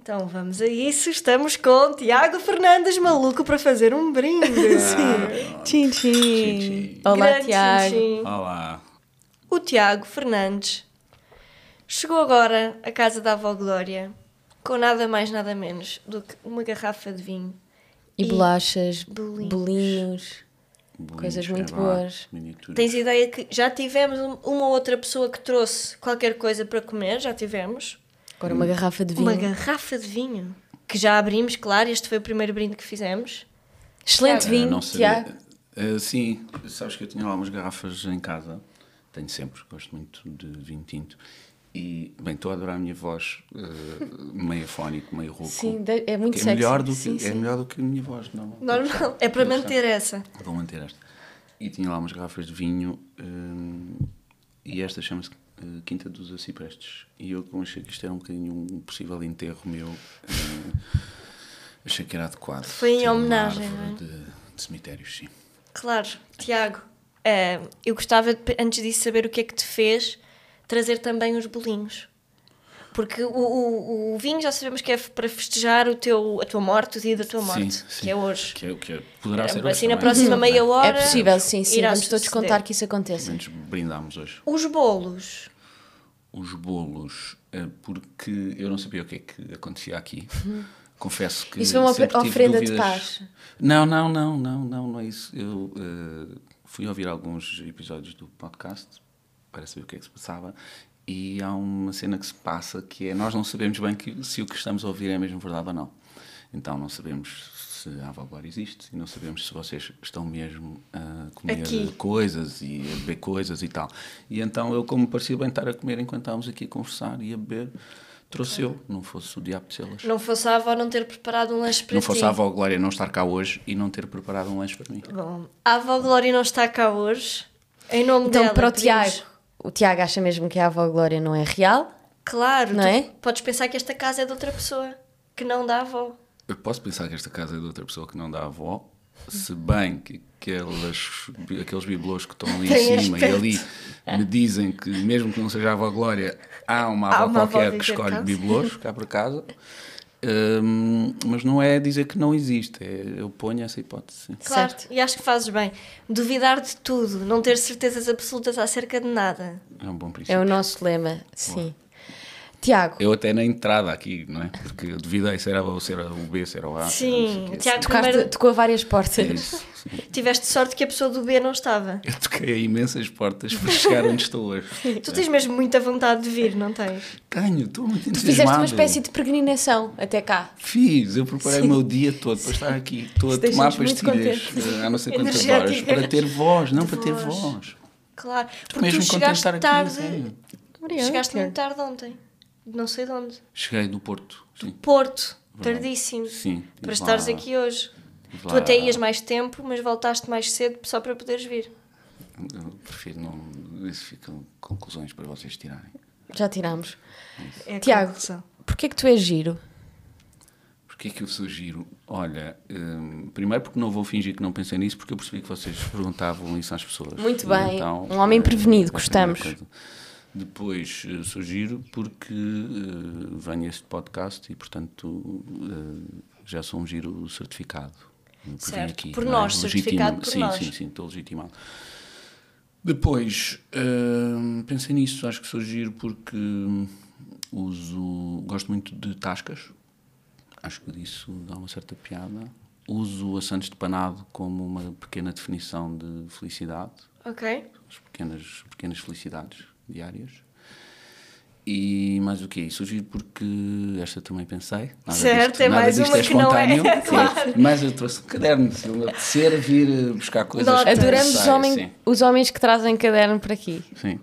Então vamos a isso. Estamos com Tiago Fernandes, maluco para fazer um brinde. Tchim, tchim. Olá, Grande Tiago. tchim, tchim. Olá. O Tiago Fernandes chegou agora à casa da avó Glória com nada mais nada menos do que uma garrafa de vinho E bolachas, bolinhos. bolinhos, coisas muito boas. Miniaturas. Tens ideia que já tivemos uma ou outra pessoa que trouxe qualquer coisa para comer? Já tivemos. Agora uma garrafa de vinho. Uma garrafa de vinho que já abrimos, claro. Este foi o primeiro brinde que fizemos. Excelente Tiago. vinho, Não sabia. Tiago. Sim, sabes que eu tinha lá umas garrafas em casa. Tenho sempre, gosto muito de vinho tinto. E, bem, estou a adorar a minha voz, meio afónico, meio rouco. Sim, é muito É sexy. melhor do que, Sim, sim. É melhor do que a minha voz, não? Normal. É para manter essa. Vou manter esta. E tinha lá umas garrafas de vinho e esta chama-se Quinta dos Aciprestes. E eu, como achei que isto era um bocadinho um possível enterro meu, achei que era adequado. Foi em ter uma homenagem, árvore não é? de cemitérios, sim. Claro. Tiago, eu gostava, antes disso, saber o que é que te fez trazer também os bolinhos. Porque o vinho já sabemos que é para festejar a tua morte, o dia da tua morte, Sim, sim. que é hoje. Que poderá ser hoje Assim, na também. próxima meia hora... É possível, sim, sim. irá Vamos todos suceder. contar que isso Pelo aconteça. menos brindámos hoje. Os bolos. Os bolos, porque eu não sabia o que é que acontecia aqui. Confesso que Isso foi uma sempre tive oferenda de dúvidas. paz. Não é isso. Eu fui ouvir alguns episódios do podcast para saber o que é que se passava e há uma cena que se passa que é nós não sabemos bem se o que estamos a ouvir é mesmo verdade ou não. Então não sabemos se a Avó Glória existe e não sabemos se vocês estão mesmo a comer Aqui. coisas e a beber coisas e tal. E então eu, como parecia bem estar a comer enquanto estávamos aqui a conversar e a beber, trouxe eu, não fosse o diabo de selas. Não fosse a avó não ter preparado um lanche para Não ti. fosse a Avó Glória não estar cá hoje e não ter preparado um lanche para mim. Bom, a avó Glória não está cá hoje. Em nome Então, dela, para o pedimos- Tiago, o Tiago acha mesmo que a avó Glória não é real? Claro, Não tu é? podes pensar que esta casa é de outra pessoa, que não da avó. Eu posso pensar que esta casa é de outra pessoa que não dá avó, se bem que aqueles bibelôs que estão ali Tem em cima aspecto. e ali me dizem que mesmo que não seja a Avó Glória, há uma Há avó uma avó qualquer a que viver escolhe cá. bibelôs cá para casa. Mas não é dizer que não existe, eu ponho essa hipótese. Sim. Claro, Certo. e acho que fazes bem. Duvidar de tudo, não ter certezas absolutas acerca de nada. É um bom princípio. É o nosso lema, sim. Tiago, Eu até na entrada aqui, não é? Porque eu duvidei se era o A, se era o B, se era o A. Sim, não sei o quê. Tiago, tocaste, primeiro tocou a várias portas. É isso, sim. tiveste sorte que a pessoa do B não estava. Eu toquei a imensas portas para chegar onde estou hoje. Tu tens mesmo muita vontade de vir, não tens? Tenho, estou muito entusiasmado. Fizeste uma espécie de peregrinação até cá. Fiz, eu preparei o meu dia todo para estar aqui. Estou a Isso tomar deixa-nos muito pastilhas há não sei quantas horas Energéticas. para ter voz, não De para ter voz. voz. Claro, Estou porque mesmo tu contente de chegaste estar aqui. tarde. sério. Obrigada, Chegaste Tiago. muito tarde ontem. Não sei de onde. Cheguei do Porto. Sim. Porto, Verdade. tardíssimo. Sim, Para estive estares lá. aqui hoje. Estive Tu lá. até ias mais tempo, mas voltaste mais cedo só para poderes vir. Eu prefiro não. Isso ficam conclusões para vocês tirarem. Já tirámos. É a Tiago, conclusão. porquê que tu és giro? Porquê é que eu sugiro? Olha, primeiro porque não vou fingir que não pensei nisso, porque eu percebi que vocês perguntavam isso às pessoas. Muito E bem. então, Um homem prevenido, é a gostamos. primeira coisa. Depois sugiro porque venho a este podcast e, portanto, já sou um giro certificado. Por vir Certo. Por não nós, certificado por sim, nós. Sim, estou legitimado. Depois, pensei nisso, acho que sou giro porque gosto muito de tascas, acho que disso dá uma certa piada. Uso a Santos de Panado como uma pequena definição de felicidade, Ok. as pequenas felicidades diárias. E mais o quê? Isso giro porque esta também pensei. Certo, é nada mais disto uma que não é, espontâneo. claro. Mas eu trouxe um caderno, se me apetecer vir buscar coisas. Notas. Adoramos sai, os homens que trazem caderno para aqui. Sim.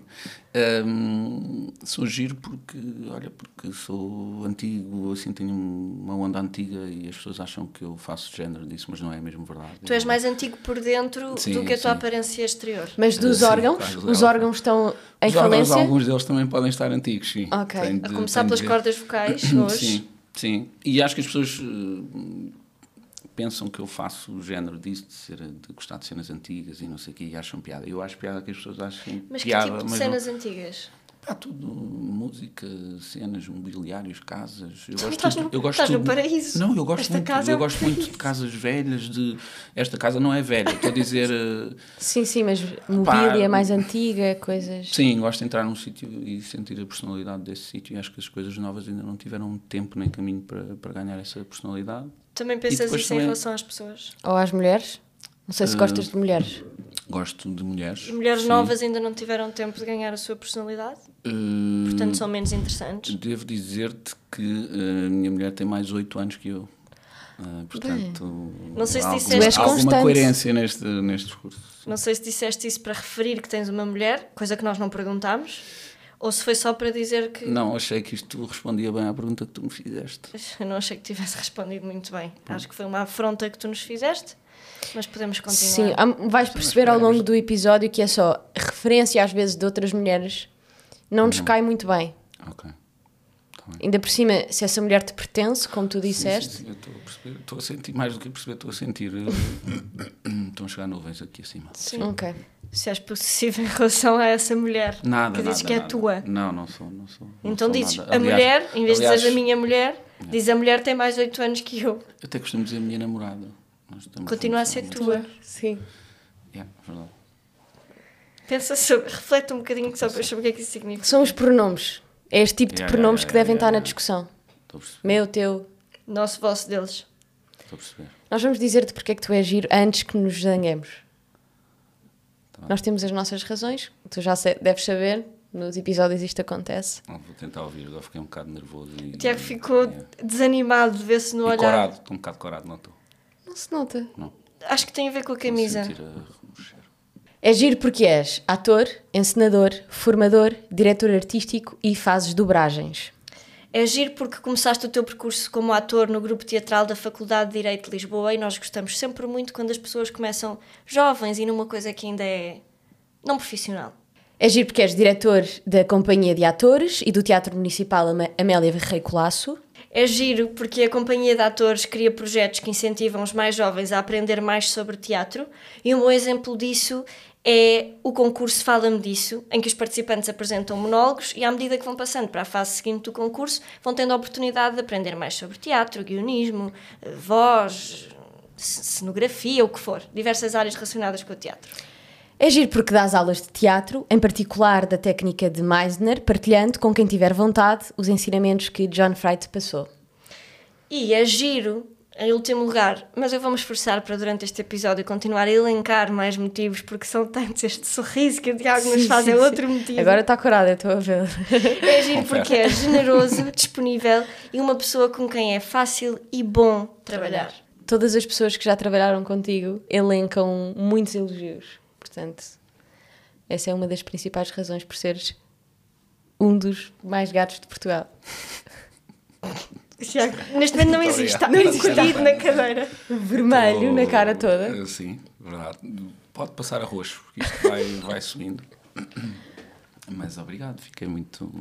Sou giro porque sou antigo, assim, tenho uma onda antiga e as pessoas acham que eu faço género disso, mas não é mesmo verdade. Tu és mais antigo por dentro Sim, do que a tua sim. aparência exterior. Mas dos Sim, órgãos? claro, Os órgãos estão em Os órgãos, falência? alguns deles também podem estar antigos, sim. Ok. Tem A começar tem pelas de ver. cordas vocais hoje. Sim, sim. E acho que as pessoas pensam que eu faço o género disso, de gostar de cenas antigas e não sei o quê, e acham piada. Eu acho piada que as pessoas achem Mas que piada. tipo de mas cenas antigas? Pá, tudo, música, cenas, mobiliários, casas. Eu Tu gosto estás tudo, no- eu gosto estás no tudo. paraíso. Não, eu gosto Esta muito. casa é Eu um gosto muito de casas velhas. Esta casa não é velha. Estou a dizer. Sim, mas mobília mais antiga, coisas... Sim, gosto de entrar num sítio e sentir a personalidade desse sítio. E acho que as coisas novas ainda não tiveram tempo nem caminho para ganhar essa personalidade. Também E pensas depois isso em também- relação às pessoas? Ou às mulheres? Não sei se gostas de mulheres. Gosto de mulheres. E mulheres sim. novas ainda não tiveram tempo de ganhar a sua personalidade? Portanto, são menos interessantes. Devo dizer-te que a minha mulher tem mais 8 anos que eu. Portanto, Não sei se há disseste- Tu és há alguma constante. coerência neste discurso. Não sei se disseste isso para referir que tens uma mulher, coisa que nós não perguntámos, ou se foi só para dizer que... Não, achei que isto respondia bem à pergunta que tu me fizeste. Eu não achei que tivesse respondido muito bem. Acho que foi uma afronta que tu nos fizeste, mas podemos continuar. Sim, vais perceber ao longo do episódio que é só referência às vezes de outras mulheres, não nos cai muito bem. Ok. Tá bem. Ainda por cima, se essa mulher te pertence, como tu disseste, Sim, eu estou a perceber. Estou a sentir mais do que a perceber, estou a sentir. Estão a chegar nuvens aqui acima. Sim. ok. Se és possessivo em relação a essa mulher Nada, que dizes nada, que é nada. tua. Não sou. Não Então sou dizes, nada. a mulher, em vez de aliás, dizer a minha mulher, diz a mulher tem mais 8 anos que eu. Eu até costumo dizer a minha namorada. Nós estamos Continua a juntos ser há muito tua. tempo. Sim. Yeah, verdade. Pensa sobre, reflete um bocadinho só para saber o que é que isso significa. São os pronomes. É este tipo de Yeah, pronomes yeah, que devem yeah, estar yeah. na discussão. Estou a perceber. Meu, teu. Nosso, vosso, deles. Estou a perceber. Nós vamos dizer-te porque é que tu és giro antes que nos zanguemos. Tá bem. Nós temos as nossas razões, tu já deves saber, nos episódios isto acontece. Vou tentar ouvir, agora fiquei um bocado nervoso. O Tiago ficou desanimado de ver-se no E olhar. corado, estou um bocado corado, não estou? Não se nota. Não. Acho que tem a ver com a Estou a camisa. sentir a remexer. És giro porque és ator, encenador, formador, diretor artístico e fazes dobragens. É giro porque começaste o teu percurso como ator no grupo teatral da Faculdade de Direito de Lisboa e nós gostamos sempre muito quando as pessoas começam jovens e numa coisa que ainda é não profissional. És giro porque és diretor da Companhia de Atores e do Teatro Municipal Amélia Rei Colasso. É giro porque a Companhia de Atores cria projetos que incentivam os mais jovens a aprender mais sobre teatro e um bom exemplo disso é o concurso Fala-me Disso, em que os participantes apresentam monólogos e à medida que vão passando para a fase seguinte do concurso vão tendo a oportunidade de aprender mais sobre teatro, guionismo, voz, cenografia, o que for, diversas áreas relacionadas com o teatro. É giro porque dás aulas de teatro, em particular da técnica de Meisner, partilhando com quem tiver vontade os ensinamentos que John Fry te passou. E é giro, em último lugar, mas eu vou-me esforçar para durante este episódio continuar a elencar mais motivos, porque são tantos, este sorriso que o Tiago nos faz é outro motivo. Agora está corada, eu estou a ver. É giro porque é generoso, disponível e uma pessoa com quem é fácil e bom trabalhar. Todas as pessoas que já trabalharam contigo elencam muitos elogios. Portanto, essa é uma das principais razões por seres um dos mais gatos de Portugal. Tiago, neste momento não Muito existe, está obrigado. encolhido na cadeira. Vermelho na cara toda. Sim, verdade. Pode passar a roxo, porque isto vai subindo. Mas obrigado, fiquei muito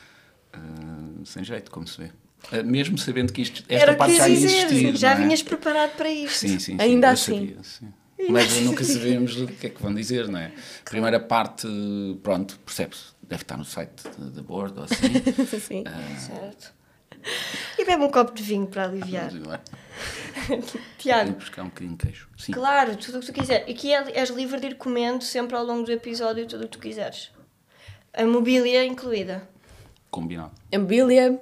sem jeito, como se vê. Mesmo sabendo que esta Era o que parte quis já ia dizer, existir. já não é? vinhas preparado para isto. Sim, Ainda eu assim. sabia, sim. Mas nunca sabemos o que é que vão dizer, não é? A primeira parte, pronto, percebe-se. Deve estar no site da Board ou assim. Sim. Certo. E bebe um copo de vinho para aliviar. Tiago, Vou buscar um bocadinho de queijo. Sim. claro, tudo o que tu quiseres. Aqui és livre de ir comendo sempre ao longo do episódio tudo o que tu quiseres. A mobília incluída. Combinado. A mobília,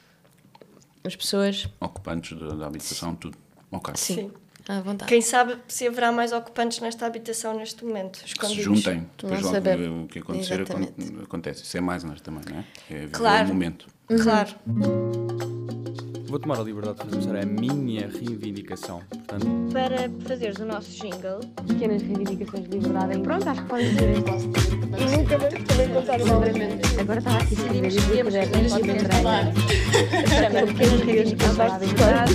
as pessoas, Ocupantes da habitação, tudo. Ok. sim, à vontade. Quem sabe se haverá mais ocupantes nesta habitação neste momento, Que se escondidos. juntem, depois Não logo sabemos. o que acontecer Exatamente. acontece. Isso é mais nós também, não é? É viver Claro. o momento. Claro. Vou tomar a liberdade de começar a minha reivindicação. Portanto, Para fazeres o nosso jingle, Pequenas reivindicações de liberdade. Pronto, acho que podem ser este vosso. nunca mais também contar o nome. Agora estava aqui a escrever e dizer que Decidimos pode que lembrar. chama Pequenas Reivindicações de Liberdade.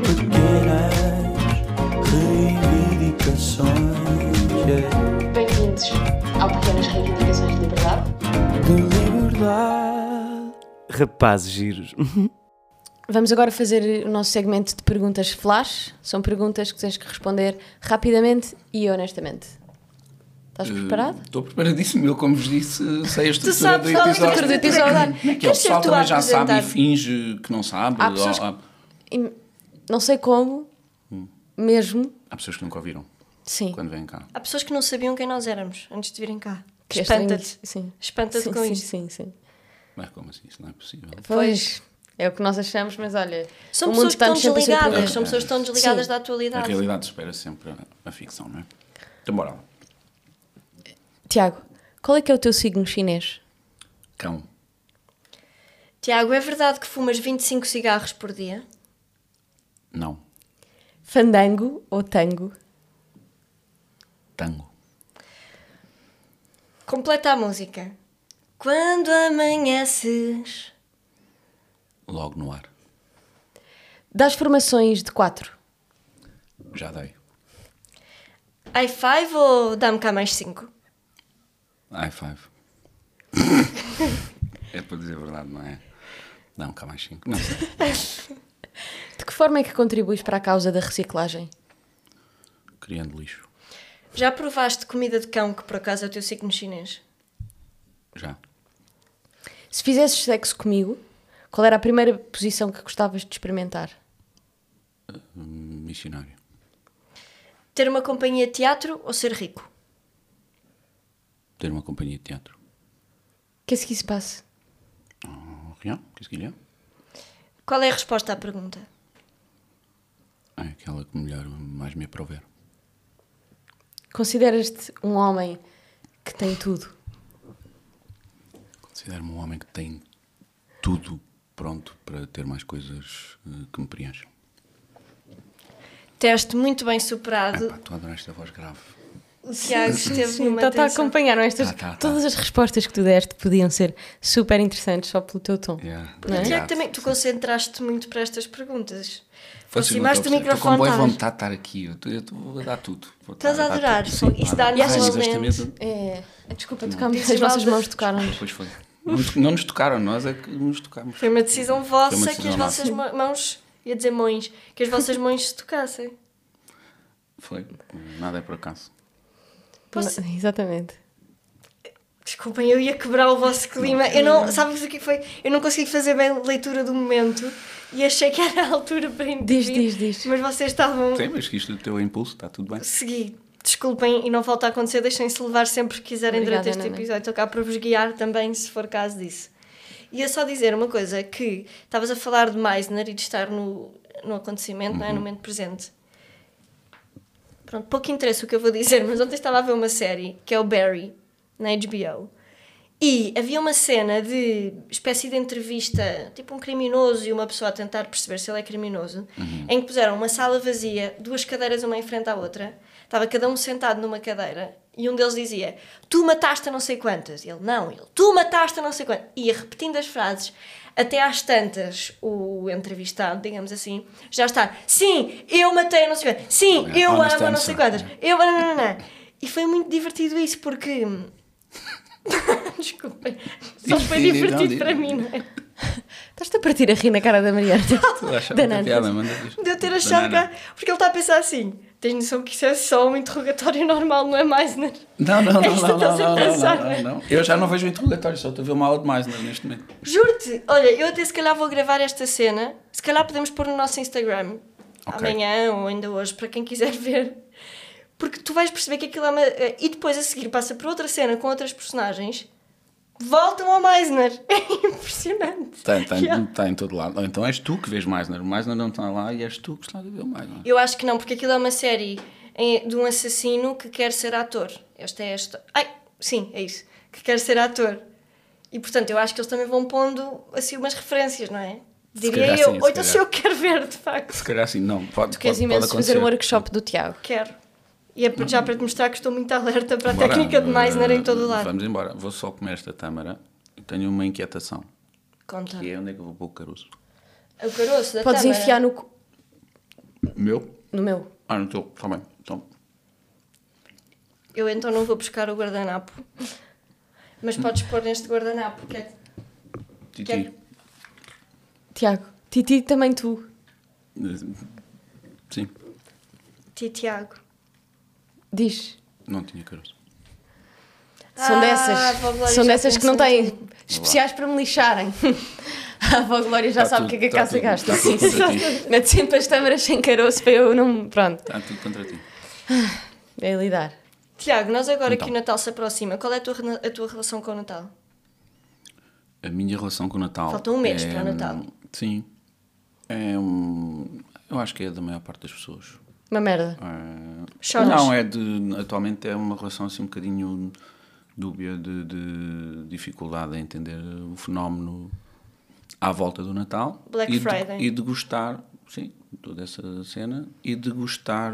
Reivindicações Bem-vindos ao Pequenas Reivindicações de Liberdade. de liberdade. rapazes giros. Vamos agora fazer o nosso segmento de perguntas flash. São perguntas que tens que responder rapidamente e honestamente. Estás preparado? Estou preparadíssimo. Eu, como vos disse, sei a estrutura sabes, do sabes a episódio. estrutura do episódio. Que é o Queres ser pessoal tu a também já sabe e apresentar? finge que não sabe. Há pessoas E não sei como, mesmo, Há pessoas que nunca ouviram sim. quando vêm cá. Há pessoas que não sabiam quem nós éramos antes de virem cá. Que é estranho, Espanta-te. sim. Espanta-te Sim, com sim, isto. sim, sim. Mas como assim? Isso não é possível. Pois, é o que nós achamos, mas olha... São o mundo pessoas que estão está-nos sempre a desligadas. surpreender. São pessoas que estão desligadas Sim. da A atualidade. realidade espera sempre a ficção, não é? Então bora lá. Tiago, qual é que é o teu signo chinês? Cão. Tiago, é verdade que fumas 25 cigarros por dia? Não. Fandango ou tango? Tango. Completa a música. Quando amanheces... Logo no ar. Das formações de 4? Já dei. High five ou dá-me cá mais 5? High five. É para dizer a verdade, não é? Não, cá mais 5. Não sei. De que forma é que contribuis para a causa da reciclagem? Criando lixo. Já provaste comida de cão, que por acaso é o teu signo chinês? Já. Se fizesses sexo comigo, qual era a primeira posição que gostavas de experimentar? Missionário. Ter uma companhia de teatro ou ser rico? Ter uma companhia de teatro. Qu'est-ce qui se passe? Rien? Qu'est-ce qu'il y a? Qual é a resposta à pergunta? É aquela que melhor mais me aprover. Consideras-te um homem que tem tudo? Considero-me um homem que tem tudo pronto para ter mais coisas que me preencham. Teste muito bem superado. Epá, estou a adorar esta voz grave. O Tiago esteve Sim, numa está a tensão. acompanhar, não é? Tá. Todas as respostas que tu deste podiam ser super interessantes só pelo teu tom. Yeah, Não é? Tiago, obrigado. também, tu concentraste muito para estas perguntas. Vocês não Aproximaste o estão a perceber. microfone. Estou com boa estás. vontade de estar aqui. Eu estou a dar tudo. Estás a adorar. Sim, Isso claro. dá-lhe Ai, mas esta valente. mesa- É, desculpa, tocámos, Dizes as vossas mal mãos das- tocaram-nos. Depois foi. Não nos tocaram, nós é que nos tocámos. Foi uma decisão vossa Foi uma que as decisão vossas mãos, ia dizer mãos, que as vossas mãos se tocassem. Foi. Nada é por acaso. Posso- Exatamente. Desculpem, eu ia quebrar o vosso clima. Eu não, sabes o que foi? Eu não consegui fazer bem a leitura do momento e achei que era a altura para intervir. Diz. Mas vocês estavam Sim, mas que isto do teu impulso, está tudo bem. a seguir. Desculpem e não volta a acontecer, deixem-se levar sempre que quiserem Obrigada, durante este Ana. episódio. Estou cá para vos guiar também, se for caso disso. Ia só dizer uma coisa, que estavas a falar de Meisner e de estar no acontecimento, não é? No momento presente. Pronto, pouco interessa o que eu vou dizer, mas ontem estava a ver uma série, que é o Barry, na HBO. E havia uma cena de espécie de entrevista, tipo um criminoso e uma pessoa a tentar perceber se ele é criminoso, em que puseram uma sala vazia, 2 cadeiras uma em frente à outra, estava cada um sentado numa cadeira e um deles dizia: tu mataste a não sei quantas. Ele: não. Ele: tu mataste a não sei quantas. Ia repetindo as frases até às tantas o entrevistado, digamos assim, já está: sim, eu matei a não sei quantas, sim, É, eu honest amo a não sei answer. quantas, eu... Não. E foi muito divertido isso, porque... Desculpem, só foi Diz, divertido diz. para mim, não é? Estás-te a partir a rir na cara da Mariana. Tu achas muita Danada. piada, manda isto. De eu ter achado Banana. que... Porque ele está a pensar assim: tens noção que isso é só um interrogatório normal, não é mais, não? Não. É isto que estás a pensar, não. Eu já não vejo o interrogatório, só estou a ver uma aula de mais neste momento. Juro-te, olha, eu até se calhar vou gravar esta cena, se calhar podemos pôr no nosso Instagram, Ok. amanhã ou ainda hoje, para quem quiser ver. Porque tu vais perceber que aquilo é uma... E depois a seguir passa por outra cena com outras personagens, voltam ao Meisner. É impressionante. Yeah. Está em todo lado. Ou então és tu que vês Meisner. O Meisner não está lá e és tu que está a ver o Meisner. Eu acho que não, porque aquilo é uma série de um assassino que quer ser ator. Esta é esta. Ai, sim, é isso. Que quer ser ator. E portanto, eu acho que eles também vão pondo assim umas referências, não é? Diria calhar eu. sim, Ou então se se eu quero ver, de facto. Se calhar assim, não. Pode Queres imenso fazer um workshop do Tiago. Quero. E é já para te mostrar que estou muito alerta para a Bora, técnica de Meisner em todo o lado. Vamos embora. Vou só comer esta tâmara. Tenho uma inquietação. Conta. Que é onde é que eu vou pôr o caroço? O caroço da Podes tâmara. enfiar Meu? no meu. Ah, não estou. Está bem. Então, Eu então não vou buscar o guardanapo. Mas podes pôr neste guardanapo. Que é... Titi. Tiago, Titi, também tu. Sim. Tiago. Diz. Não tinha caroço. São a avó Glória São já dessas que não pensou em têm especiais para me lixarem. A avó Glória já Tá sabe o tudo- que é que tá a casa tudo- gasta. tá Sim, tudo sim. contra ti. Mete sempre as tâmaras sem caroço para eu não. Pronto, Está tudo contra ti. é lidar. Tiago, nós agora Então. que o Natal se aproxima, qual é a tua relação com o Natal? A minha relação com o Natal. Falta um mês para o Natal. Sim. Eu acho que é da maior parte das pessoas. Uma merda. Choras? Não, atualmente é uma relação assim um bocadinho dúbia de dificuldade em entender o fenómeno à volta do Natal. Black Friday. E de gostar, sim, toda essa cena, e de gostar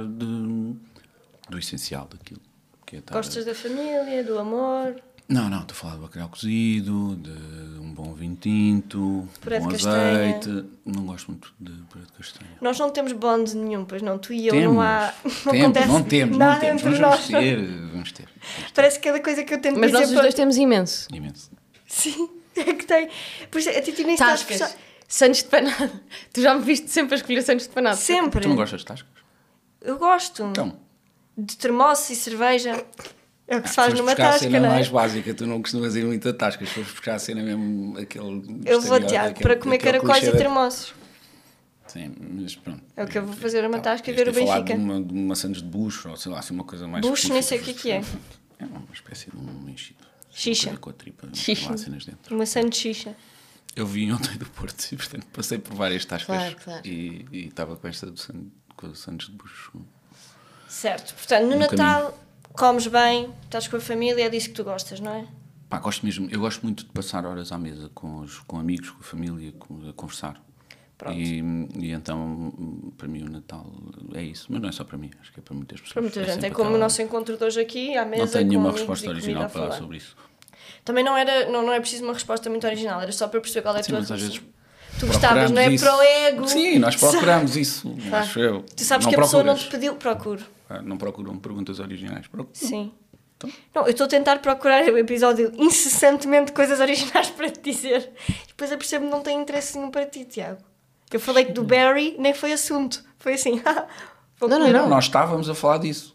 do essencial daquilo. Que é estar- Gostas da família, do amor? Não, estou a falar de bacalhau cozido, de um bom vinho tinto, Puré de bom castanha. azeite. Não gosto muito de puré de castanha. Nós não temos bonde nenhum, pois não, tu e eu Temos, não há. não temos. nada entre nós. Vamos ter. Parece que cada coisa que eu tento Mas dizer nós os dois temos imenso. Imenso. Sim, é que tem. Por isso, a ti nem estás Tascas. Santos de panada. Tu já me viste sempre a escolher Santos de panada. Sempre. Tu não gostas de tascas? Eu gosto. Então, De termoço e cerveja. É o que se faz foste numa buscar a tasca, cena não é? mais básica. Tu não costumas ir muito a tascas. Foste buscar a cena mesmo, aquele... Eu vou, estereótipo, Tiago, aquele- para comer aquele caracóis e clichê da- termossos. Sim, mas pronto. É o que eu vou fazer uma tasca e Devias ver o ter falado Benfica. de uma Santos de bucho, ou sei lá, assim, uma coisa mais... Bucho, nem sei específica. o que é. É uma espécie de um enchido. Xixa. Uma coisa com a tripa, Xixa. lá cenas dentro. Uma sandes xixa. Eu vim ontem do Porto e, portanto, passei por várias tascas. Claro, claro. E estava com esta com o Santos de bucho. Certo. Portanto, no No Natal comes bem, estás com a família, é disso que tu gostas, não é? Pá, gosto mesmo, eu gosto muito de passar horas à mesa com amigos, com a família, a conversar. Pronto. E então, para mim, o Natal é isso. Mas não é só para mim, acho que é para muitas pessoas. Para muita gente. sempre É como aquela- o nosso encontro de hoje aqui, à mesa. Não tenho com nenhuma amigos resposta e comida original a para dar falar. sobre isso. Também não é preciso uma resposta muito original, era só para perceber qual é a Sim, tua mas às relação. vezes Tu gostavas, não é? procuramos Para o ego. Sim, nós procuramos isso, Claro. acho eu. Tu sabes Não que a pessoa não procuras. te pediu. Procuro. Não procuram perguntas originais. Procuram. Sim. Então? Não, eu estou a tentar procurar o episódio incessantemente coisas originais para te dizer. E depois eu percebo que não tem interesse nenhum para ti, Tiago. Eu falei que do Barry nem foi assunto. Foi assim. Vou Não, comer. Não, nós estávamos a falar disso.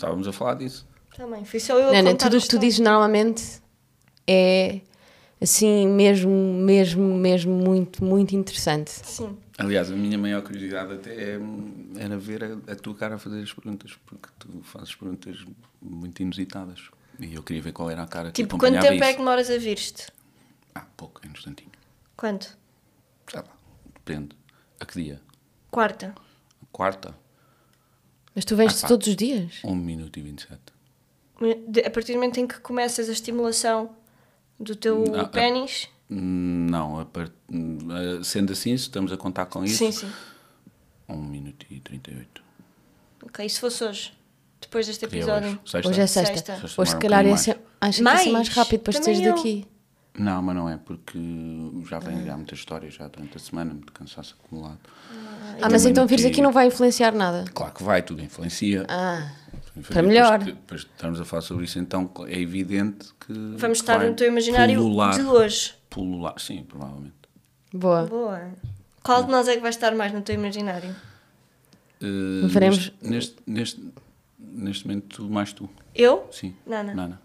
Também, fui só eu a Não, contar tudo a o que tu história. dizes normalmente é assim mesmo muito, muito interessante. Sim. Aliás, a minha maior curiosidade até era ver a tua cara a fazer as perguntas, porque tu fazes perguntas muito inusitadas. E eu queria ver qual era a cara que Tipo, quanto acompanhava tempo é isso. que demoras a vir-te? Pouco, é um instantinho. Quanto? Sei lá, depende. A que dia? Quarta. Quarta? Mas tu vens pá. todos os dias? 1 minuto e 27. A partir do momento em que começas a estimulação do teu Não, pênis. Não, sendo assim, se estamos a contar com isso, Sim, sim. 1 minuto e 38. Ok, e se fosse hoje? Depois deste Que dia é episódio? hoje? Sexta? Hoje é sexta. Sexta. Sexta Hoje se demora um calhar bocadinho acho que ia ser mais Mais? rápido para Também teres eu. daqui. Não, mas não é, porque já vem já muita história já durante a semana, muito cansaço acumulado. Mas então vires minuto aqui não vai influenciar nada. Claro que vai, tudo influencia. para melhor. Depois estamos a falar sobre isso, então é evidente que Vamos estar vai no teu imaginário pulular, de hoje. Pulular, sim, provavelmente. Boa. Boa. Qual de nós é que vai estar mais no teu imaginário? Veremos. Neste momento, mais tu. Eu? Sim. Nana.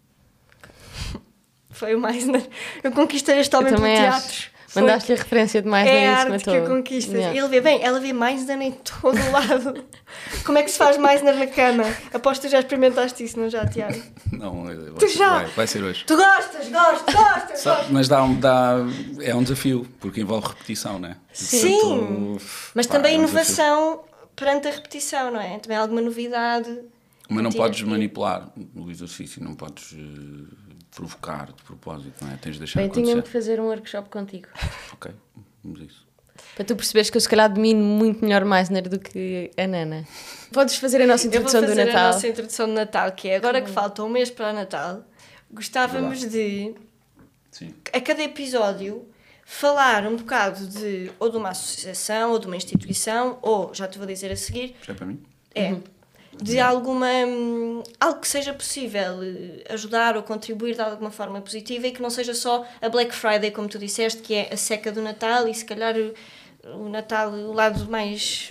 Foi o mais. Eu conquistei este Eu homem pelo também teatro. acho. Foi- Mandaste-lhe a referência de mais É a em arte cima que eu todo. conquisto. Yeah. Ele vê bem, ela vê mais em todo o lado. Como é que se faz mais na cama? Aposto que tu já experimentaste isso, não já, Tiago? Não, Tu já? vai ser hoje. Tu gostas. Mas é um desafio, porque envolve repetição, não é? Sim. Portanto, Mas pá, também é um desafio. inovação perante a repetição, não é? Também há alguma novidade. Mas não Mentira. podes manipular o exercício, não podes provocar de propósito, não é? Tens de deixar Bem, tinha-me acontecer. de fazer um workshop contigo. Ok, vamos a isso. Para tu perceberes que eu se calhar domino muito melhor Meisner do que a Nana. Podes fazer a nossa Eu vou introdução do fazer a Natal. nossa introdução de Natal, que é agora que falta um mês para o Natal, gostávamos de, Sim. a cada episódio, falar um bocado de ou de uma associação, ou de uma instituição, ou, já te vou dizer a seguir, Já é para mim? de alguma algo que seja possível ajudar ou contribuir de alguma forma positiva e que não seja só a Black Friday, como tu disseste, que é a seca do Natal e se calhar o Natal, o lado mais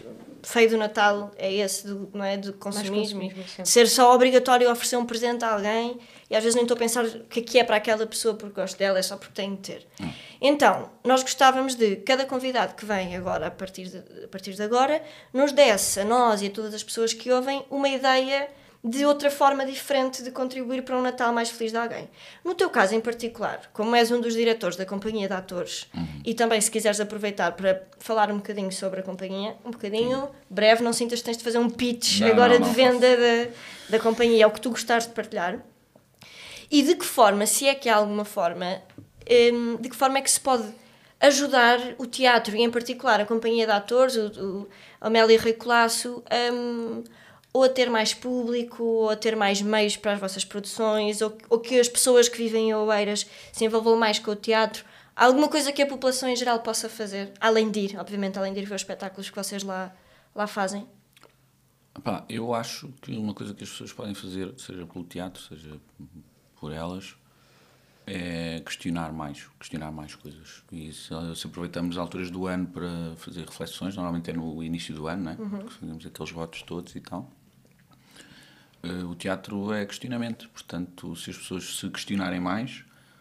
feio do Natal é esse, não é? Do consumismo. consumismo, sim. De ser só obrigatório oferecer um presente a alguém e às vezes nem estou a pensar o que é para aquela pessoa porque gosto dela, é só porque tenho de ter. Então, nós gostávamos de cada convidado que vem agora, a partir de agora, nos desse a nós e a todas as pessoas que ouvem uma ideia de outra forma diferente de contribuir para um Natal mais feliz de alguém. No teu caso em particular, como és um dos diretores da companhia de atores e também se quiseres aproveitar para falar um bocadinho sobre a companhia, um bocadinho, breve, não sintas que tens de fazer um pitch agora de venda da companhia, é o que tu gostares de partilhar. E de que forma, se é que há alguma forma, de que forma é que se pode ajudar o teatro e em particular a companhia de atores, o Amélia Rui Colasso, ou a ter mais público, ou a ter mais meios para as vossas produções, ou que as pessoas que vivem em Oeiras se envolvam mais com o teatro? Há alguma coisa que a população em geral possa fazer? Além de ir, obviamente, além de ir ver os espetáculos que vocês lá fazem? Epá, eu acho que uma coisa que as pessoas podem fazer, seja pelo teatro, seja por elas, é questionar mais coisas. E se aproveitamos as alturas do ano para fazer reflexões, normalmente é no início do ano, não é? Porque fazemos aqueles votos todos e tal. O teatro é questionamento, portanto, se as pessoas se questionarem mais,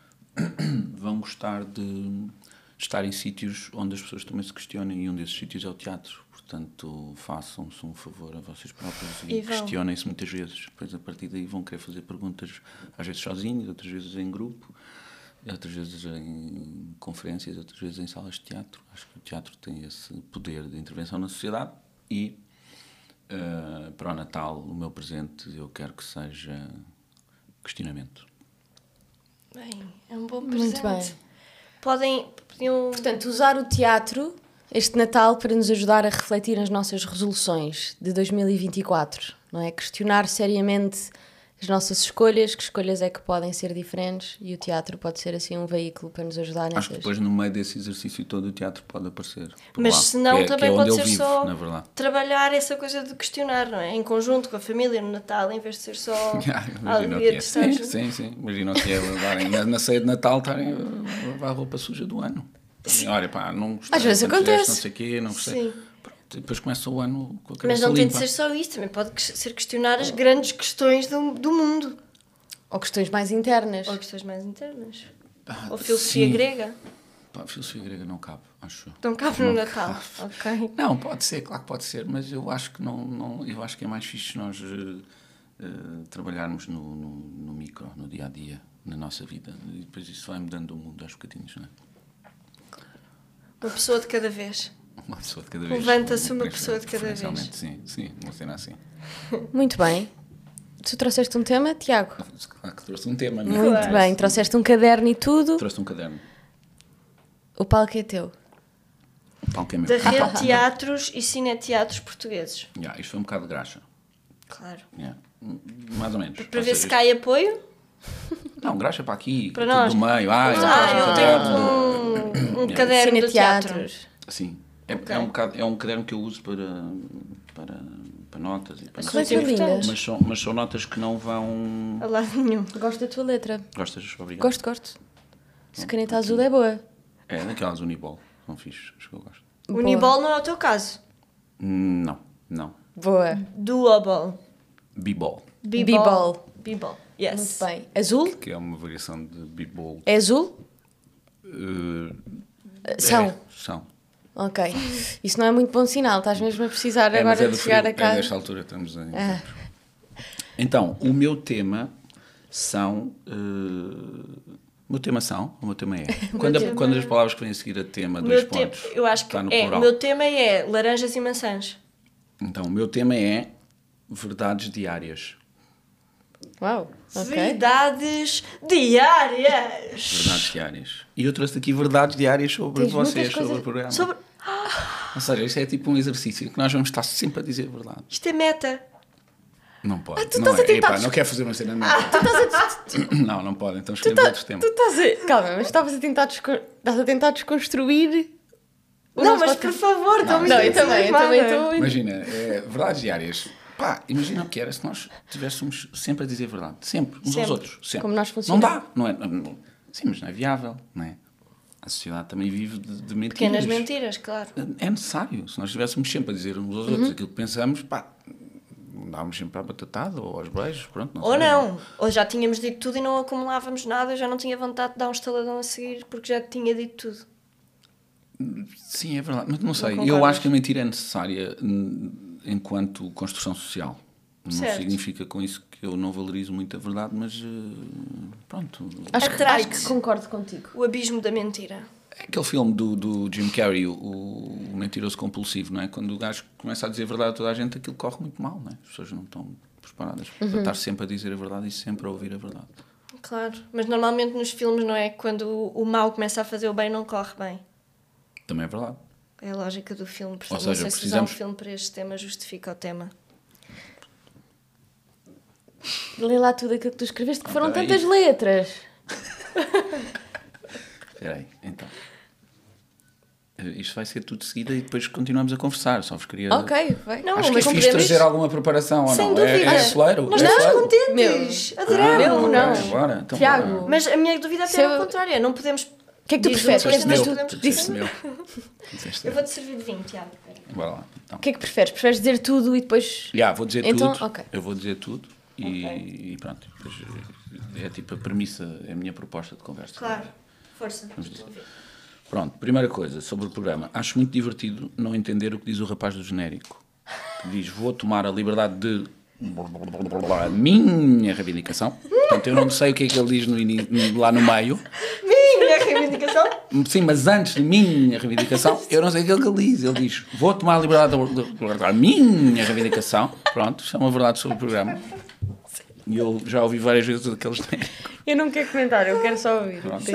vão gostar de estar em sítios onde as pessoas também se questionem, e um desses sítios é o teatro. Portanto, façam-se um favor a vocês próprios e questionem-se muitas vezes. Depois, a partir daí, vão querer fazer perguntas, às vezes sozinhos, outras vezes em grupo, outras vezes em conferências, outras vezes em salas de teatro. Acho que o teatro tem esse poder de intervenção na sociedade e para o Natal, o meu presente, eu quero que seja questionamento. Bem, é um bom presente. Muito bem. Podiam... Portanto, usar o teatro este Natal para nos ajudar a refletir nas nossas resoluções de 2024, não é? Questionar seriamente as nossas escolhas, que escolhas é que podem ser diferentes, e o teatro pode ser assim um veículo para nos ajudar nessas. Acho que depois, no meio desse exercício todo, o teatro pode aparecer. Mas se não, também pode ser vivo, só na verdade. trabalhar essa coisa de questionar, não é? Em conjunto com a família no Natal, em vez de ser só a alegria de estar junto. Sim. Imagina o que é levarem na ceia de Natal, estarem a levar a roupa suja do ano. Olha, pá, não gostei. Às vezes acontece. Não sei o quê, não gostei. Sim. Depois começa o ano com a cabeça Mas não tem de limpa. ser só isso, também pode ser questionar as grandes questões do mundo. Ou questões mais internas. Ou questões mais internas. Ou filosofia sim. grega. Pá, filosofia grega não cabe, acho. Não cabe no Natal. Ok. Não, pode ser, claro que pode ser, mas eu acho que eu acho que é mais fixe nós trabalharmos no micro, no dia a dia, na nossa vida. E depois isso vai mudando o mundo aos bocadinhos, não é? Uma pessoa de cada vez. Uma pessoa de cada vez. Levanta-se uma pessoa de cada vez. Sim, uma cena assim. Muito bem. Tu trouxeste um tema, Tiago? Claro que trouxe um tema, não é? Muito bem. Trouxeste um caderno e tudo. Trouxe um caderno. O palco é teu. O palco é meu. Da rede de teatros e cineteatros portugueses. Isto foi um bocado de graxa. Claro. Mais ou menos. Para ver se cai apoio. Não, graxa para aqui, Para tudo nós. do meio. Eu tenho um caderno de teatro. Cineteatros. Sim. É um caderno que eu uso para notas e para As não coisas sei o quê. importantes. Mas são notas que não vão... A lado nenhum. Gosto da tua letra. Gostas? Obrigado. Gosto. Se caneta azul é boa. É daquelas Uniball. São fixe, acho que eu gosto. O Uniball não é o teu caso. Não. Boa. Duoball. B-Ball. B-ball. B-ball. Yes. Muito bem. Azul? Que é uma variação de B-Ball. É azul? São. São. Ok. Isso não é muito bom sinal. Estás mesmo a precisar Mas agora do de chegar frio. a casa. Nesta altura estamos em... Então, o meu tema são... o meu tema é... Quando as palavras que vêm a seguir a tema, dois pontos, eu acho que está no é. plural. O meu tema é laranjas e maçãs. Então, o meu tema é verdades diárias. Uau. Ok. Verdades diárias. Verdades diárias. E eu trouxe aqui verdades diárias sobre Tens muitas vocês, coisas- sobre o programa. Sobre... Ou seja, isto é tipo um exercício que nós vamos estar sempre a dizer verdade. Isto é meta. Não pode. tu não estás a tentar Epá, não quero fazer uma cena meta. Não pode. Então escolhemos outros temas. Tu estás a... Calma, mas estavas a tentar desconstruir... o Não, nosso mas por podcast. favor, estou muito Não, eu também entusiasmada. estou... Imagina, verdades diárias. Pá, imagina o que era se nós estivéssemos sempre a dizer verdade. Sempre. Uns aos Sempre. outros. Sempre. Como nós Não funcionamos. dá. Não é, sim, mas não é viável. Não é? A sociedade também vive de mentiras. Pequenas mentiras, claro. É necessário. Se nós estivéssemos sempre a dizer uns aos outros aquilo que pensamos, pá, dávamos sempre à batatada ou aos beijos, pronto. Ou não. Ou já tínhamos dito tudo e não acumulávamos nada, eu já não tinha vontade de dar um estaladão a seguir porque já tinha dito tudo. Sim, é verdade. Mas não sei, eu concordas? acho que a mentira é necessária enquanto construção social. Não Certo. significa com isso que eu não valorizo muito a verdade, mas pronto. Acho Atrai-te. que concordo contigo. O abismo da mentira. É aquele filme do Jim Carrey, o Mentiroso Compulsivo, não é? Quando o gajo começa a dizer a verdade a toda a gente, aquilo corre muito mal, não é? As pessoas não estão preparadas para estar sempre a dizer a verdade e sempre a ouvir a verdade. Claro. Mas normalmente nos filmes, não é? Quando o mal começa a fazer o bem, não corre bem. Também é verdade. É a lógica do filme. Portanto, seja, não sei se usar precisamos- um filme para este tema justifica o tema. Lê lá tudo aquilo que tu escreveste, que foram Peraí. tantas letras. Espera aí, então. Isto vai ser tudo de seguida e depois continuamos a conversar. Só vos queria... Ok, vai. Não, Acho que é mas fixe podemos... trazer alguma preparação ou Sem não? dúvida. É celeiro? Nós É estamos celeiro? contentes. Adoramos. Não. Ok, bora, então Tiago. bora. Mas a minha dúvida Se até é eu- ao contrário. É, não podemos... O que é que tu Diz uma preferes? coisa, nós Disseste podemos meu. Disseste responder. meu. Disseste Eu meu. vou-te servir de vinho, Tiago. Bora lá. Então. O que é que preferes? Preferes dizer tudo e depois... Vou dizer Então, tudo. ok. Eu vou dizer tudo e pronto. Depois, é tipo a premissa, é a minha proposta de conversa. Claro. Força. Vamos dizer. Pronto, primeira coisa sobre o programa. Acho muito divertido não entender o que diz o rapaz do genérico. Que diz, vou tomar a liberdade de... a minha reivindicação. Portanto, eu não sei o que é que ele diz lá no meio. Minha reivindicação. Sim, mas antes de minha reivindicação, eu não sei o que ele diz. Ele diz, vou tomar a liberdade da minha reivindicação. Pronto, isto é uma verdade sobre o programa. E eu já ouvi várias vezes aqueles genéricos. Eu não quero comentar, eu quero só ouvir. Pronto.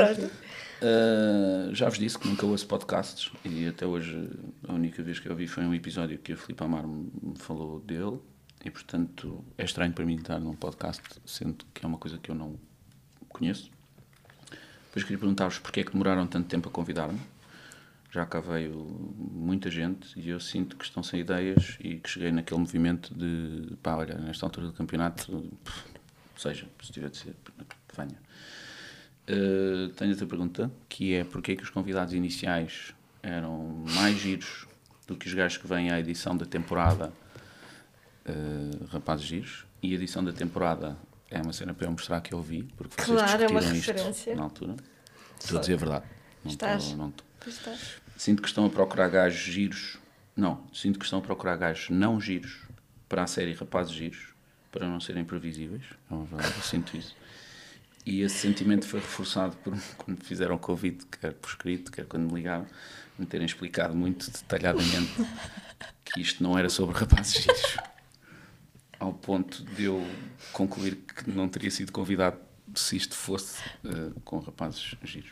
Já vos disse que nunca ouço podcasts e até hoje a única vez que eu ouvi foi um episódio que a Filipe Amar me falou dele e portanto é estranho para mim estar num podcast sendo que é uma coisa que eu não conheço. Depois queria perguntar-vos porque é que demoraram tanto tempo a convidar-me. Já cá veio muita gente e eu sinto que estão sem ideias e que cheguei naquele movimento de pá, olha, nesta altura do campeonato, ou seja, se tiver de ser, venha. Tenho outra pergunta, que é porque é que os convidados iniciais eram mais giros do que os gajos que vêm à edição da temporada Rapazes Giros, e a edição da temporada é uma cena para eu mostrar que eu vi, porque vocês Claro, é uma discutiram isto referência. na altura. Estou a dizer a verdade. Não Estás. estou- não estou. Pois estás. Sinto que estão a procurar gajos giros. Não, sinto que estão a procurar gajos não giros para a série Rapazes Giros, para não serem previsíveis. É uma verdade, eu sinto isso. E esse sentimento foi reforçado por quando me fizeram o convite, quer por escrito, quer quando me ligaram, me terem explicado muito detalhadamente que isto não era sobre rapazes giros. Ao ponto de eu concluir que não teria sido convidado se isto fosse com rapazes giros.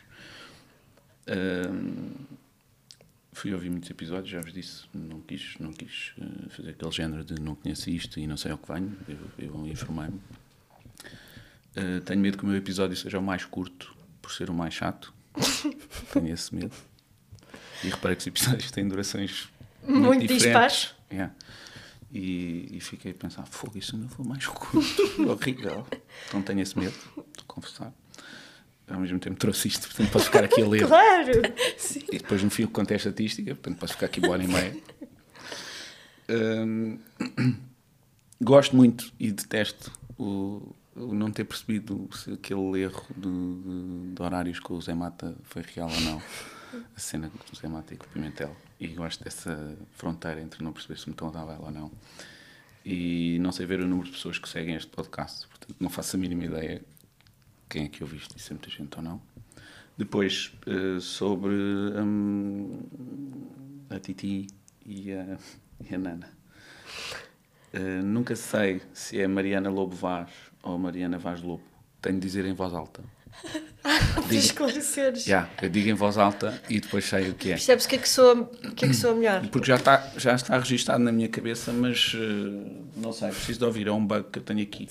Fui ouvir muitos episódios, já vos disse, não quis fazer aquele género de não conheço isto e não sei ao que venho, eu informei-me. Tenho medo que o meu episódio seja o mais curto, por ser o mais chato. Tenho esse medo. E reparei que os episódios têm durações Muito diferentes. dispares. Yeah. E fiquei a pensar, fogo, isto não foi mais curto. Horrível. Então tenho esse medo, de confessar. Ao mesmo tempo trouxe isto, portanto posso ficar aqui a ler. Claro! E depois no fim eu conto a estatística, portanto posso ficar aqui boa hora e meia. Gosto muito e detesto o não ter percebido se aquele erro de horários com o Zé Mata foi real ou não. A cena com o Zé Mata e com o Pimentel. E gosto dessa fronteira entre não perceber se me estão a dar bela ou não. E não sei ver o número de pessoas que seguem este podcast, portanto não faço a mínima ideia quem é que ouviu isto, se é muita gente ou não. Depois, sobre a Titi e a Nana. Nunca sei se é Mariana Lobo Vaz ou Mariana Vaz Lobo. Tenho de dizer em voz alta. De esclareceres. Eu digo em voz alta e depois sei o que é. Percebes o que é que soa melhor? Porque já está registado na minha cabeça, mas não sei, preciso de ouvir, é um bug que eu tenho aqui.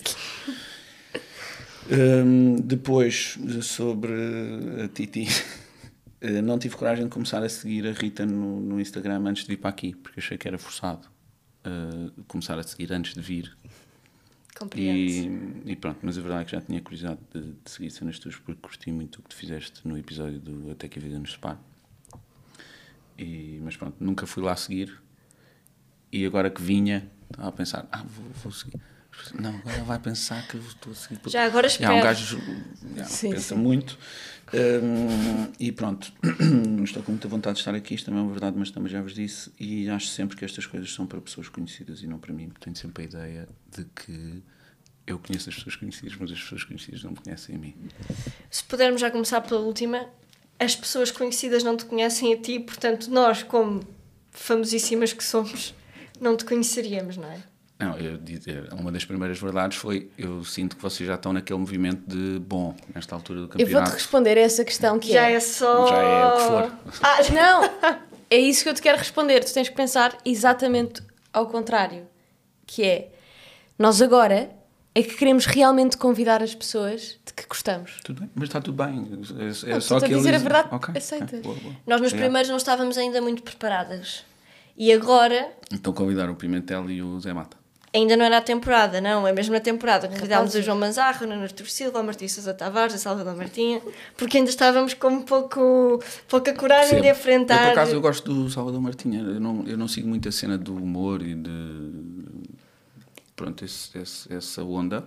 Depois, sobre a Titi, não tive coragem de começar a seguir a Rita no Instagram antes de vir para aqui, porque achei que era forçado começar a seguir antes de vir. Compreendo. E pronto, mas a verdade é que já tinha curiosidade de seguir cenas tuas, porque curti muito o que tu fizeste no episódio do Até que a Vida nos Separe. Mas pronto, nunca fui lá seguir. E agora que vinha, estava a pensar, vou seguir. Não, agora vai pensar que eu estou a seguir. Já agora espero. Um gajo pensa muito. E pronto, estou com muita vontade de estar aqui, isto também é uma verdade, mas também já vos disse. E acho sempre que estas coisas são para pessoas conhecidas e não para mim. Tenho sempre a ideia de que eu conheço as pessoas conhecidas, mas as pessoas conhecidas não me conhecem a mim. Se pudermos já começar pela última, as pessoas conhecidas não te conhecem a ti, portanto nós, como famosíssimas que somos, não te conheceríamos, não é? Não, uma das primeiras verdades foi, eu sinto que vocês já estão naquele movimento de bom, nesta altura do Eu campeonato. vou-te responder a essa questão que Já é só... Já é o que for. Não, é isso que eu te quero responder. Tu tens que pensar exatamente ao contrário. Que é, nós agora é que queremos realmente convidar as pessoas de que gostamos. Tudo bem, mas está tudo bem. É Não, só estou a aquele... dizer a verdade, Ok, aceita. boa. Nós nos Obrigado. primeiros não estávamos ainda muito preparadas. E agora... Então convidaram o Pimentel e o Zé Mata. Ainda não era a temporada, não. É mesmo na temporada. Convidámos o João Manzarro, o Nuno Artur Silva, o Martim Sousa Tavares, a Salvador Martinha, porque ainda estávamos com pouca coragem de enfrentar... Eu, por acaso, eu gosto do Salvador Martinha. Eu não sigo muito a cena do humor e de... Pronto, essa onda.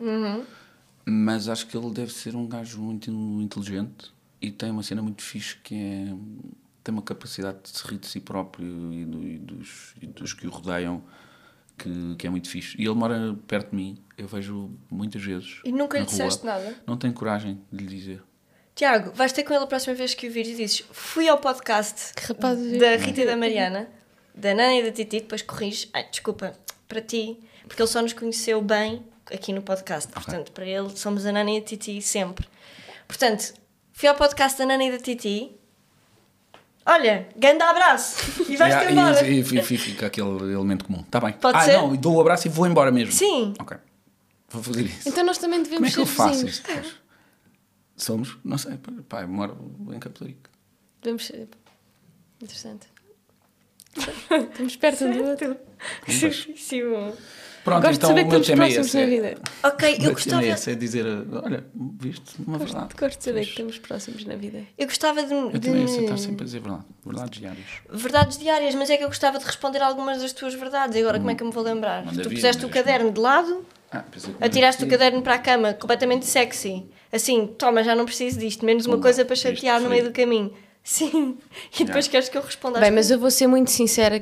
Mas acho que ele deve ser um gajo muito inteligente e tem uma cena muito fixe que é... Tem uma capacidade de se rir de si próprio e dos que o rodeiam que é muito fixe. E ele mora perto de mim, eu vejo muitas vezes. E nunca lhe na rua. disseste nada? Não tenho coragem de lhe dizer. Tiago, vais ter com ele a próxima vez que o vires e dizes: fui ao podcast Que rapaz da Rita e da Mariana, da Nana e da Titi, depois corriges. Desculpa, para ti, porque ele só nos conheceu bem aqui no podcast. Portanto, para ele somos a Nana e a Titi sempre. Portanto, fui ao podcast da Nana e da Titi. Olha, grande abraço! E vais-te embora. E fica aquele elemento comum. Está bem. Pode ser? Não, dou o abraço e vou embora mesmo. Sim. Ok. Vou fazer isso. Então nós também Como devemos é que eu ser faço vizinhos. isto depois? Somos, não sei, pá, eu moro em Capitolico. Devemos ser... Interessante. Estamos perto um do outro. Certíssimo. Pronto, Gosto de então saber o que meu estamos tema é próximos esse. na vida. Ok, O eu meu gostava... tema é esse, é dizer, olha, viste uma verdade. Gosto de saber que estamos próximos na vida. Eu gostava de... Eu também sei estar sempre a dizer verdade. Verdades diárias. Verdades diárias, mas é que eu gostava de responder a algumas das tuas verdades. E agora como é que eu me vou lembrar? Manda Tu vir, puseste o mas caderno de lado, Pensei que atiraste o não. caderno para a cama, completamente sexy. Assim, toma, já não preciso disto, menos uma coisa para isto chatear no meio do frio. caminho. Sim. E depois queres que eu responda às Bem, mas coisas? eu vou ser muito sincera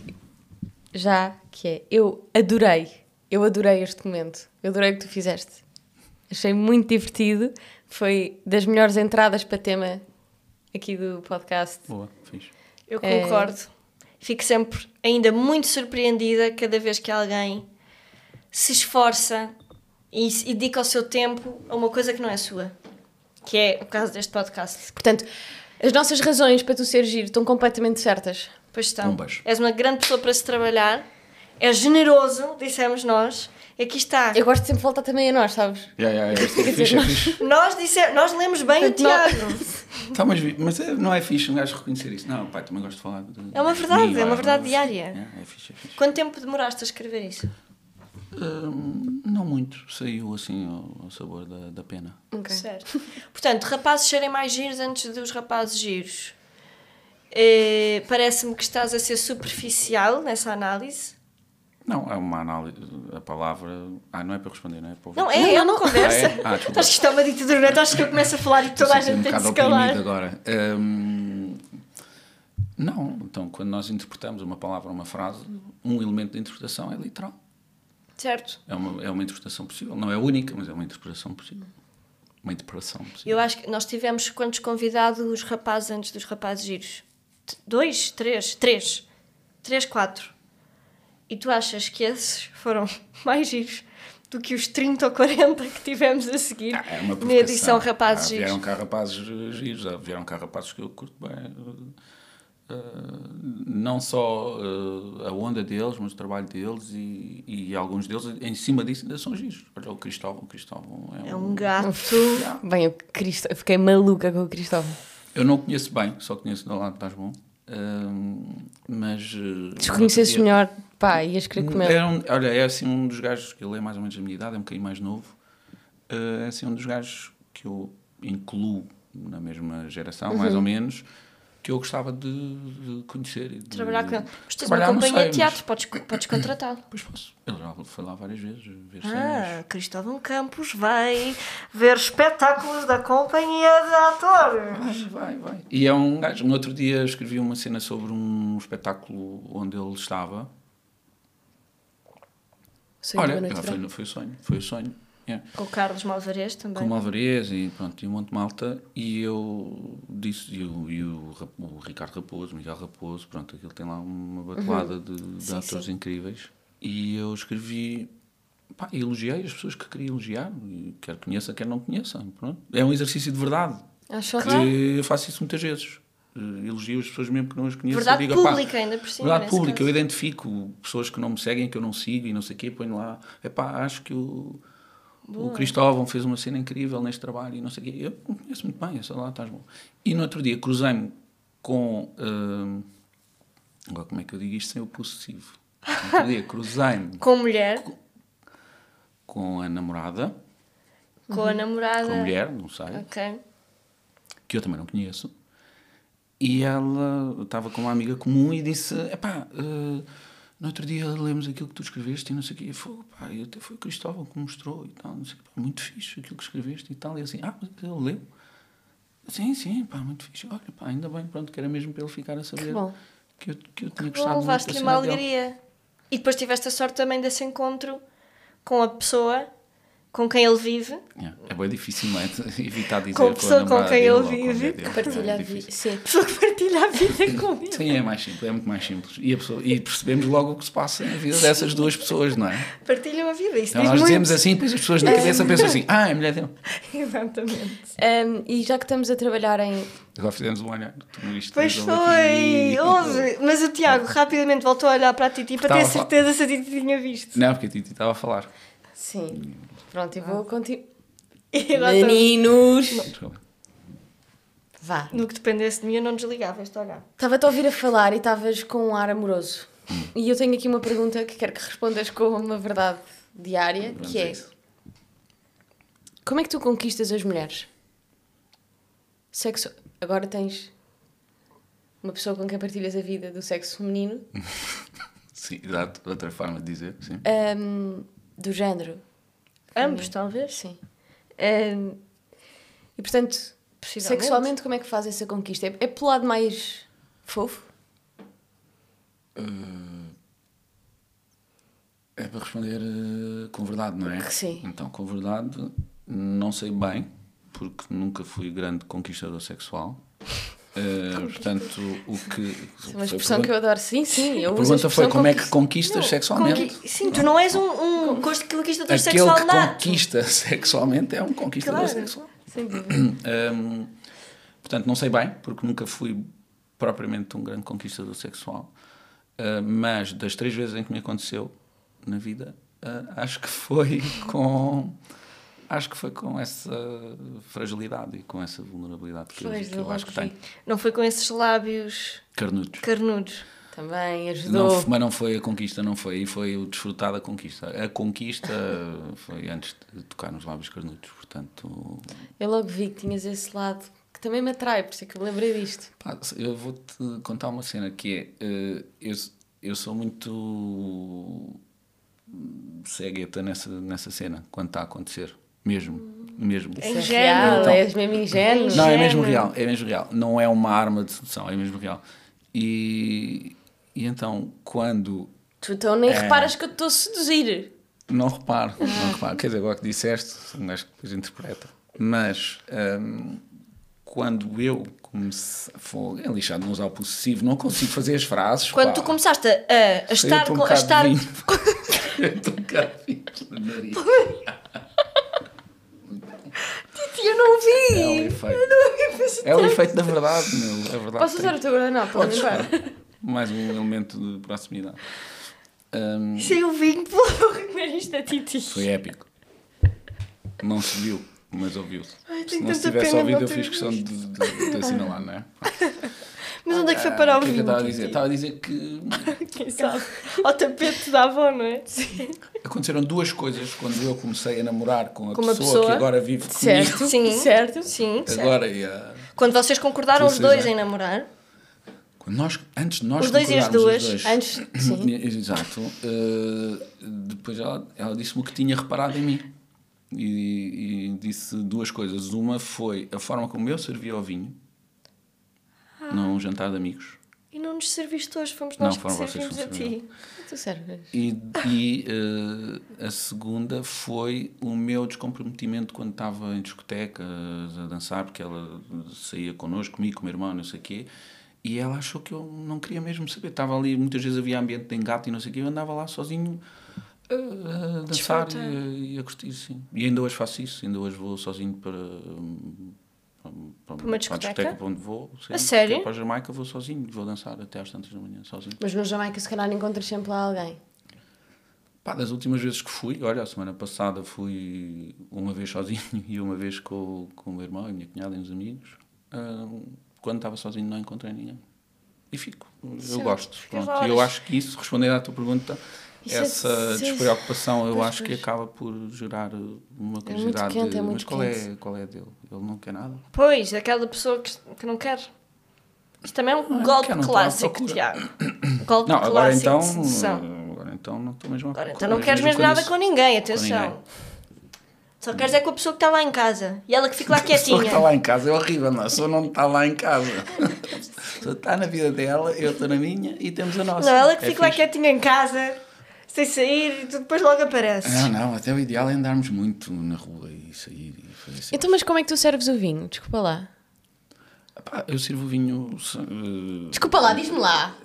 que é, eu adorei este momento. Eu adorei o que tu fizeste. Achei muito divertido. Foi das melhores entradas para tema aqui do podcast. Boa, fixe. Eu concordo. Fico sempre ainda muito surpreendida cada vez que alguém se esforça e dedica o seu tempo a uma coisa que não é sua. Que é o caso deste podcast. Portanto, as nossas razões para tu ser giro estão completamente certas. Pois estão. Bombas. És uma grande pessoa para se trabalhar. És generoso, dissemos nós. E aqui está. Eu gosto de sempre voltar também a nós, sabes? Isto é fixe, é fixe. Nós lemos bem o Portanto, nós- Tiago. Tá, mas não é fixe um gajo reconhecer isso. Não, pai, também gosto de falar. É uma verdade, de é uma verdade diária. É fixe, é fixe. Quanto tempo demoraste a escrever isso? Não muito. Saiu assim ao sabor da pena. Ok. Certo. Portanto, rapazes serem mais giros antes dos rapazes giros. Parece-me que estás a ser superficial nessa análise. Não, é uma análise. A palavra. Não é para responder, não é para ouvir. Não, é uma conversa. Desculpa. Acho que isto é uma ditadura, não é? Acho que eu começo a falar e toda a Estou gente tem de um se bocado calar. oprimido agora. Não, então quando nós interpretamos uma palavra ou uma frase, um elemento de interpretação é literal. Certo. É uma interpretação possível. Não é única, mas é uma interpretação possível. Uma interpretação possível. Eu acho que nós tivemos quantos convidados rapazes antes dos rapazes giros? 2, 3, 4. E tu achas que esses foram mais giros do que os 30 ou 40 que tivemos a seguir É uma na edição provocação. Rapazes Giros? Vieram cá rapazes giros, vieram cá rapazes que eu curto bem. Não só a onda deles, mas o trabalho deles e alguns deles em cima disso ainda são giros. Olha o Cristóvão É um gato. Bem, eu fiquei maluca com o Cristóvão. Eu não conheço bem, só conheço do lado de Tasbon. Mas... Se conhecesses melhor, pá, ias querer comer. Olha, é assim um dos gajos, que ele é mais ou menos da minha idade, é um bocadinho mais novo, é assim um dos gajos que eu incluo na mesma geração, mais ou menos, que eu gostava de conhecer. E de Trabalhar com ele. Mas tens trabalhar, uma não companhia sei, de teatro, podes contratá-lo. Pois posso. Ele já foi lá várias vezes ver Ah, cenas. Cristóvão Campos vai ver espetáculos da companhia de atores. Vai. E é um gajo. No outro dia escrevi uma cena sobre um espetáculo onde ele estava. Sonho de Olha, uma noite branca. foi o sonho. Yeah. Com o Carlos Malvarez também. Com o Alvarez e pronto, e um monte de malta. E eu disse, e o Ricardo Raposo, o Miguel Raposo, pronto, aquilo tem lá uma batelada de atores incríveis. E eu escrevi, pá, elogiei as pessoas que queria elogiar, e quer conheça, quer não conheça. Pronto. É um exercício de verdade. Acho Que que eu faço isso muitas vezes. Elogio as pessoas mesmo que não as conheço. Verdade eu digo, pública, ainda por cima. verdade nesse pública, caso. eu identifico pessoas que não me seguem, que eu não sigo e não sei o quê, ponho lá, acho que o Cristóvão fez uma cena incrível neste trabalho e não sei o quê. Eu conheço muito bem, sei lá, estás bom. E no outro dia cruzei-me com... agora como é que eu digo isto sem o possessivo? No outro dia cruzei-me Com mulher, com a namorada, com a namorada. com a mulher, não sei, Ok. que eu também não conheço. E ela estava com uma amiga comum e disse, no outro dia lemos aquilo que tu escreveste e não sei o quê. E até foi o Cristóvão que me mostrou e tal, não sei o quê. Muito fixe aquilo que escreveste e tal. E assim, mas ele leu? Sim, muito fixe. Olha, ainda bem, pronto, que era mesmo para ele ficar a saber que eu tinha gostado Bom, muito da levaste-lhe cena uma dele. alegria. E depois tiveste a sorte também desse encontro com a pessoa com quem ele vive. É bem difícil, não é? Evitar dizer Com a pessoa com namorada quem dele ele ou com a vive, mulher dele. partilha É a vida. difícil. Sim. Pessoa que partilha a vida com ele. Sim, é mais simples, é muito mais simples. E percebemos logo o que se passa na vida dessas duas pessoas, não é? Partilham a vida. Isso Então diz nós muito. dizemos assim, depois as pessoas na cabeça pensam assim, é mulher dele. Exatamente. E já que estamos a trabalhar em... Agora fizemos um olhar. Pois foi. Houve. Mas o Tiago rapidamente voltou a olhar para a Titi para ter Estava a certeza se a Titi tinha visto. Não, porque a Titi estava a falar. Sim. Pronto, eu vou continuar. E agora Meninos! Desculpa. Vá. no que dependesse de mim eu não desligava este olhar. Estava-te a ouvir a falar e estavas com um ar amoroso. E eu tenho aqui uma pergunta que quero que respondas com uma verdade diária, Vamos que a é... isso. Como é que tu conquistas as mulheres? Sexo... Agora tens uma pessoa com quem partilhas a vida do sexo feminino, Sim, exato. Outra forma de dizer, sim. do género. Ambos, talvez. Sim. E portanto, Possivelmente. sexualmente, como é que faz essa conquista? É pelo lado mais fofo? É para responder com verdade, não é? Sim. Então, com verdade, não sei bem, porque nunca fui grande conquistador sexual. Portanto, o que... É uma expressão que eu adoro. Sim, eu A uso pergunta foi como é que conquista. conquistas sexualmente? Sim, tu não és um conquistador Aquele sexual que nato. conquista sexualmente é um conquistador Claro. sexual. Sem dúvida. Portanto, não sei bem, porque nunca fui propriamente um grande conquistador sexual. Mas das 3 vezes em que me aconteceu na vida, acho que foi com essa fragilidade e com essa vulnerabilidade que eu acho que tenho. Não foi com esses lábios Carnudos. carnudos. Também ajudou. Mas não foi a conquista, não foi. E foi o desfrutar da conquista. A conquista foi antes de tocar nos lábios carnudos, portanto... Eu logo vi que tinhas esse lado que também me atrai, por isso é que eu me lembrei disto. Pá, eu vou-te contar uma cena que é... eu sou muito cegueta nessa cena, quando está a acontecer. Mesmo. É Isso ingênuo. real, Então- és mesmo ingênuo. Não, é Ingênuo. mesmo real. Não é uma arma de sedução, é mesmo real. E então, quando... Tu então nem reparas que eu te estou a seduzir. Não reparo. Quer dizer, agora que disseste, um gajo que depois interpreta. Mas quando eu comecei... É lixado não usar o possessivo, não consigo fazer as frases. Quando pá. tu começaste a estar Saiu-te um com. A bocado estar... de vinho. Saiu-te um bocado de vinho no nariz. Eu não vi! É um efeito. É o efeito da verdade, meu. A verdade Posso tem- usar o teu guardanapo? Podes, Lembrar? mais um elemento de proximidade. Saiu vinho pelo nariz da Titi. Foi épico. Não se viu, mas ouviu-se. Ai, Se tenho não se tanta tivesse pena ouvido, não eu ter fiz questão de assinalar, não é? Mas onde é que foi parar o O que é que eu vinho? estava a dizer? Estava a dizer que Quem sabe? Ao tapete da avó, não é? Sim. aconteceram duas coisas quando eu comecei a namorar com a Com uma pessoa, pessoa? que agora vive comigo. Certo, Sim. certo. Sim, certo. Agora e a... Quando vocês concordaram os 16 dois em anos. namorar, Antes de nós Os dois e as concordarmos duas. os dois. Antes, sim. Exato. Depois ela disse-me o que tinha reparado em mim. E disse duas coisas. Uma foi a forma como eu servia o vinho num jantar de amigos. e não nos serviste hoje, fomos Não, nós que foram vocês servimos que a serviram. ti. Tu serves. E a segunda foi o meu descomprometimento quando estava em discotecas a dançar, porque ela saía connosco, comigo, com o meu irmão, não sei o quê, e ela achou que eu não queria mesmo saber. Estava ali, muitas vezes havia ambiente de engate e não sei o quê, eu andava lá sozinho a dançar Desfrutar. e a curtir, sim. E ainda hoje faço isso, ainda hoje vou sozinho para uma discoteca? para onde vou. Sim, A sério? Para a Jamaica vou sozinho, vou dançar até às tantas da manhã sozinho. Mas no Jamaica, se calhar, encontras sempre lá alguém. Pá, das últimas vezes que fui, olha, a semana passada fui uma vez sozinho e uma vez com o meu irmão e a minha cunhada e uns amigos. Quando estava sozinho não encontrei ninguém. E fico. Eu Certo, gosto. ficas Pronto. lá E eu horas. acho que isso, respondendo à tua pergunta, Isso é- essa sim. despreocupação eu Pois, acho que pois. acaba por gerar uma muito curiosidade. quente, é muito mas qual é a dele? Ele não quer nada? Pois, aquela pessoa que não quer. Isto também é um Não, golpe que eu não estou à clássico, procura. Tiago. Golpe Não, agora clássico então, de sedução. agora então não estou mesmo a Agora, procura, então não queres mesmo quando nada isso- com ninguém, ninguém. atenção. Só queres é com a pessoa que está lá em casa. E ela que fica lá A pessoa que está quietinha. lá em casa é horrível, não. A pessoa não está lá em casa. A pessoa está na vida dela, eu estou na minha e temos a nossa. Não, ela que É fica lá fixe. quietinha em casa, sem sair, e tu depois logo apareces. Não, até o ideal é andarmos muito na rua e sair e fazer assim. Então, mas como é que tu serves o vinho? Desculpa lá. Pá, eu sirvo o vinho. Desculpa lá, diz-me lá.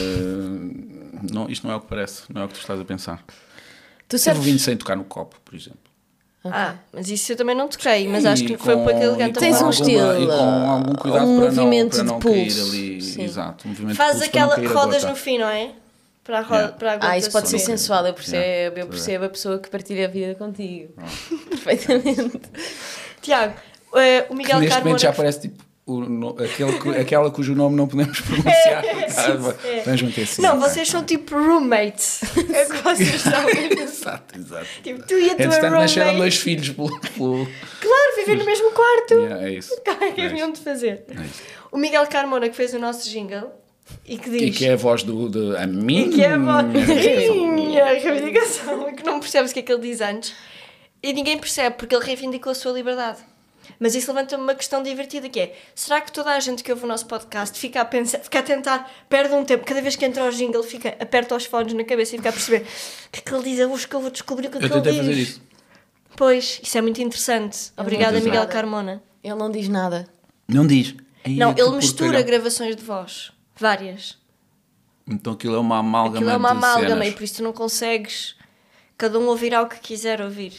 Não, isto não é o que parece, não é o que tu estás a pensar. Tu Sirvo o vinho serves... sem tocar no copo, por exemplo. Ah, mas isso eu também não toquei, mas E acho que foi com- pouco e elegante. com Tens um alguma- estilo, E com algum cuidado um para movimento não, de para não cair pulso. ali. Sim. Exato, um movimento Faz de pulso para não aquela cair a rodas gota. no fim, não é? Para a, roda, Yeah. para a gota Isso pode ser subir. sensual, eu percebo, Yeah. eu percebo a pessoa que partilha a vida contigo. Perfeitamente. Tiago, o Que Miguel neste momento já Carmona... parece tipo aquela cujo nome não podemos pronunciar. é. Vamos meter assim. Não, vocês são tipo roommates. É o que vocês são. Exato, exato. Tipo, tu e a tua Entretanto, nasceram roommate. dois filhos pelo... Claro, vivem no mesmo quarto. Yeah, é isso. O que é que É haviam isso. de fazer? É isso. O Miguel Carmona que fez o nosso jingle e que diz... E que é a voz a mim. E que é a minha reivindicação. E que não percebes o que é que ele diz antes. E ninguém percebe, porque ele reivindicou a sua liberdade. Mas isso levanta-me uma questão divertida, que é: será que toda a gente que ouve o nosso podcast fica a pensar, fica a tentar, perde um tempo, cada vez que entra o jingle, fica, aperta os fones na cabeça e fica a perceber o que é que ele diz, hoje que eu vou descobrir o que é que Eu ele tentei diz. fazer isso. Pois, isso é muito interessante. Obrigada, Muito Miguel nada. Carmona. Ele não diz nada. Não diz. Aí Não, é que ele mistura porcaria. gravações de voz. Várias. Então aquilo é uma amálgama Aquilo é uma de amálgama e cenas. por isso tu não consegues. Cada um ouvirá o que quiser ouvir.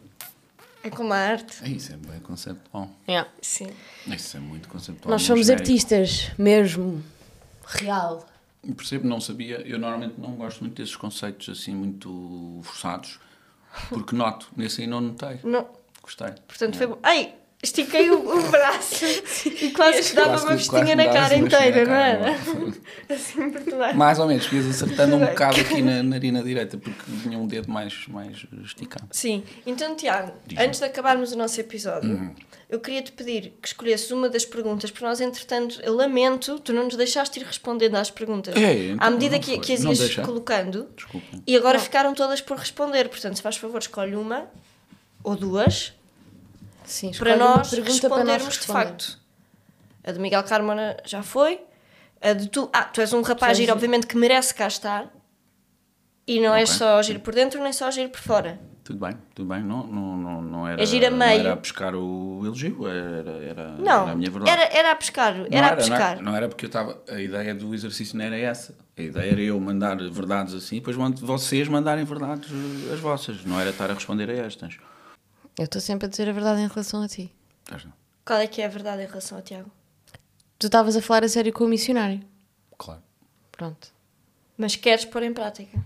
É como a arte. Isso é bem conceptual. Yeah. Sim. Isso é muito conceptual. Nós muito somos genérico. artistas, mesmo. Real. Percebo, não sabia. Eu normalmente não gosto muito desses conceitos assim muito forçados, porque noto, nesse aí não notei. Não. Gostei. Portanto, foi bom. Ai! Estiquei o braço e quase que dava Quase uma que- vestinha quase na me cara davas uma inteira, vestinha não na era? cara, Assim, por toda a- Mais ou menos, ias acertando um bocado aqui na narina direita, porque tinha um dedo mais esticado. Sim. Então, Tiago, Diz-me. antes de acabarmos o nosso episódio, eu queria-te pedir que escolhesses uma das perguntas, porque nós, entretanto, eu lamento, tu não nos deixaste ir respondendo às perguntas. É, então à medida não que foi. as Não ias deixei. colocando, Desculpem. e agora ficaram todas por responder. Portanto, se faz favor, escolhe uma ou duas Sim, para escolhe uma nós pergunta respondermos para nós de responder. facto. A de Miguel Carmona já foi. A de tu... tu és um rapaz és giro, giro. obviamente, que merece cá estar. E não és Ok. só giro por dentro, nem só giro por fora. Tudo bem. Não era. É gira não meio. era a pescar o elogio, era Não, a minha verdade. era a pescar. Era a pescar. Não era porque eu estava. A ideia do exercício não era essa. A ideia era eu mandar verdades assim, depois vocês mandarem verdades as vossas. Não era estar a responder a estas. Eu estou sempre a dizer a verdade em relação a ti. Estás não? Qual é que é a verdade em relação ao Tiago? Tu estavas a falar a sério com o missionário. Claro. Pronto. Mas queres pôr em prática?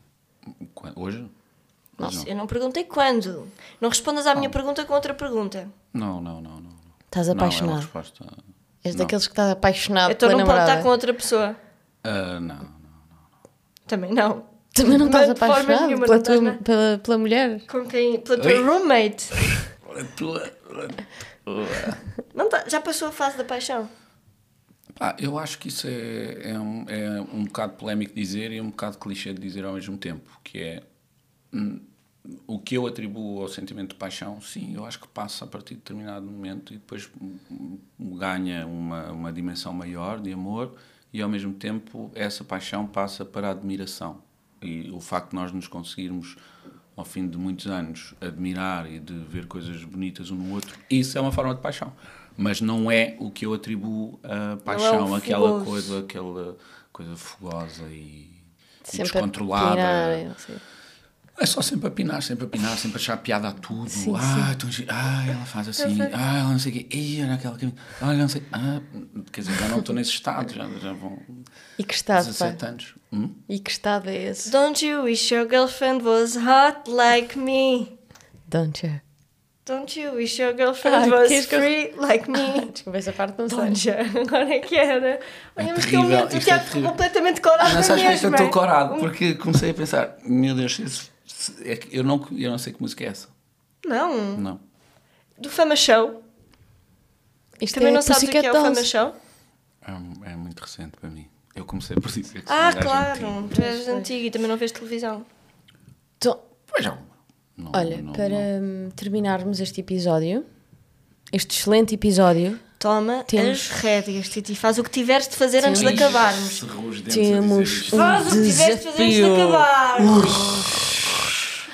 Hoje? Não, Hoje eu não perguntei quando. Não respondas à minha pergunta com outra pergunta. Não. Estás Não, é uma apaixonado. resposta. És Não. daqueles que está apaixonado Então pela não pode namorada. estar com outra pessoa. Não. Também não. Também não estás De forma apaixonado nenhuma, pela, não estás, tua, não. pela mulher? Com quem? Pela tua Oi? roommate. Tua. Não tá, já passou a fase da paixão? Pá, eu acho que isso é um bocado polémico de dizer e um bocado clichê de dizer ao mesmo tempo, que é o que eu atribuo ao sentimento de paixão, sim, eu acho que passa a partir de determinado momento e depois ganha uma dimensão maior de amor e ao mesmo tempo essa paixão passa para a admiração. E o facto de nós nos conseguirmos, ao fim de muitos anos, admirar e de ver coisas bonitas um no outro, isso é uma forma de paixão. Mas não é o que eu atribuo a paixão, aquela coisa fogosa e descontrolada. Pinar, não sei. É só sempre a pinar, sempre achar piada a tudo. Sim, Ela faz assim, ela não sei o quê, olha aquela que... não sei... quer dizer, já não estou nesse estado, já vão E que estado, 17 pai? anos. E que estado é esse? Don't you wish your girlfriend was hot like me? Don't you? Don't you wish your girlfriend was queres que eu- free like me? Desculpa, essa parte não sei. Don't you? Agora é que era. Olha, mas que terrível, momento o isto é Tiago ficou terrível. completamente corado Não sabes porque é que eu mesmo. estou corado? Porque comecei a pensar, meu Deus, é que eu não sei que música é essa. Não. Não. Do Fama Show. Isto Também é não sabes o que é o Fama Pussycat Show? É muito recente para mim. Eu comecei por dizer que sou Ah, um gajo claro. antigo. Tu és antigo e também não vês televisão. Então, Pois não. Não, olha, não, para não. terminarmos este episódio, este excelente episódio, Toma Temos- as rédeas, Titi. Faz o que tiveres de fazer antes de Ih, acabarmos. cerrou os dentes Temos a dizer isto. um Faz o que tiveres de fazer antes de desafio. acabarmos.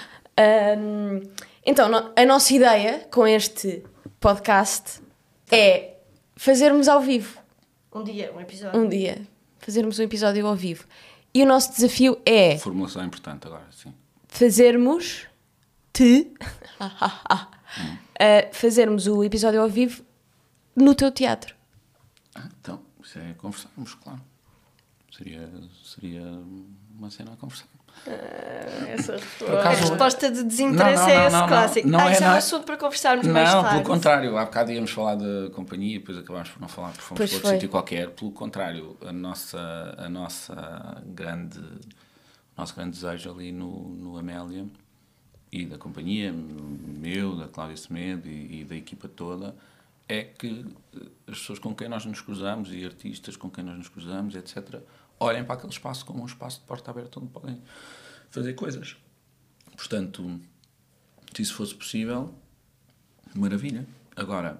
Então, a nossa ideia com este podcast é fazermos ao vivo, Um dia, um episódio. um dia, fazermos um episódio ao vivo. E o nosso desafio é Formulação importante agora, sim. fazermos o episódio ao vivo no teu teatro. Então, isso é conversarmos, claro. Seria uma cena a conversar. A resposta de desinteresse Não, é esse não, clássico. não é, Isso é um não é. assunto para conversarmos mais Não, tarde. pelo contrário. Há bocado íamos falar da companhia, depois acabámos por não falar, porque fomos Pois para outro foi. sítio qualquer. Pelo contrário, o nosso grande desejo ali no Amélia e da companhia, meu, da Cláudia Semedo e da equipa toda, é que as pessoas com quem nós nos cruzamos e artistas com quem nós nos cruzamos, etc., olhem para aquele espaço como um espaço de porta aberta onde podem fazer coisas. Portanto, se isso fosse possível, maravilha. Agora,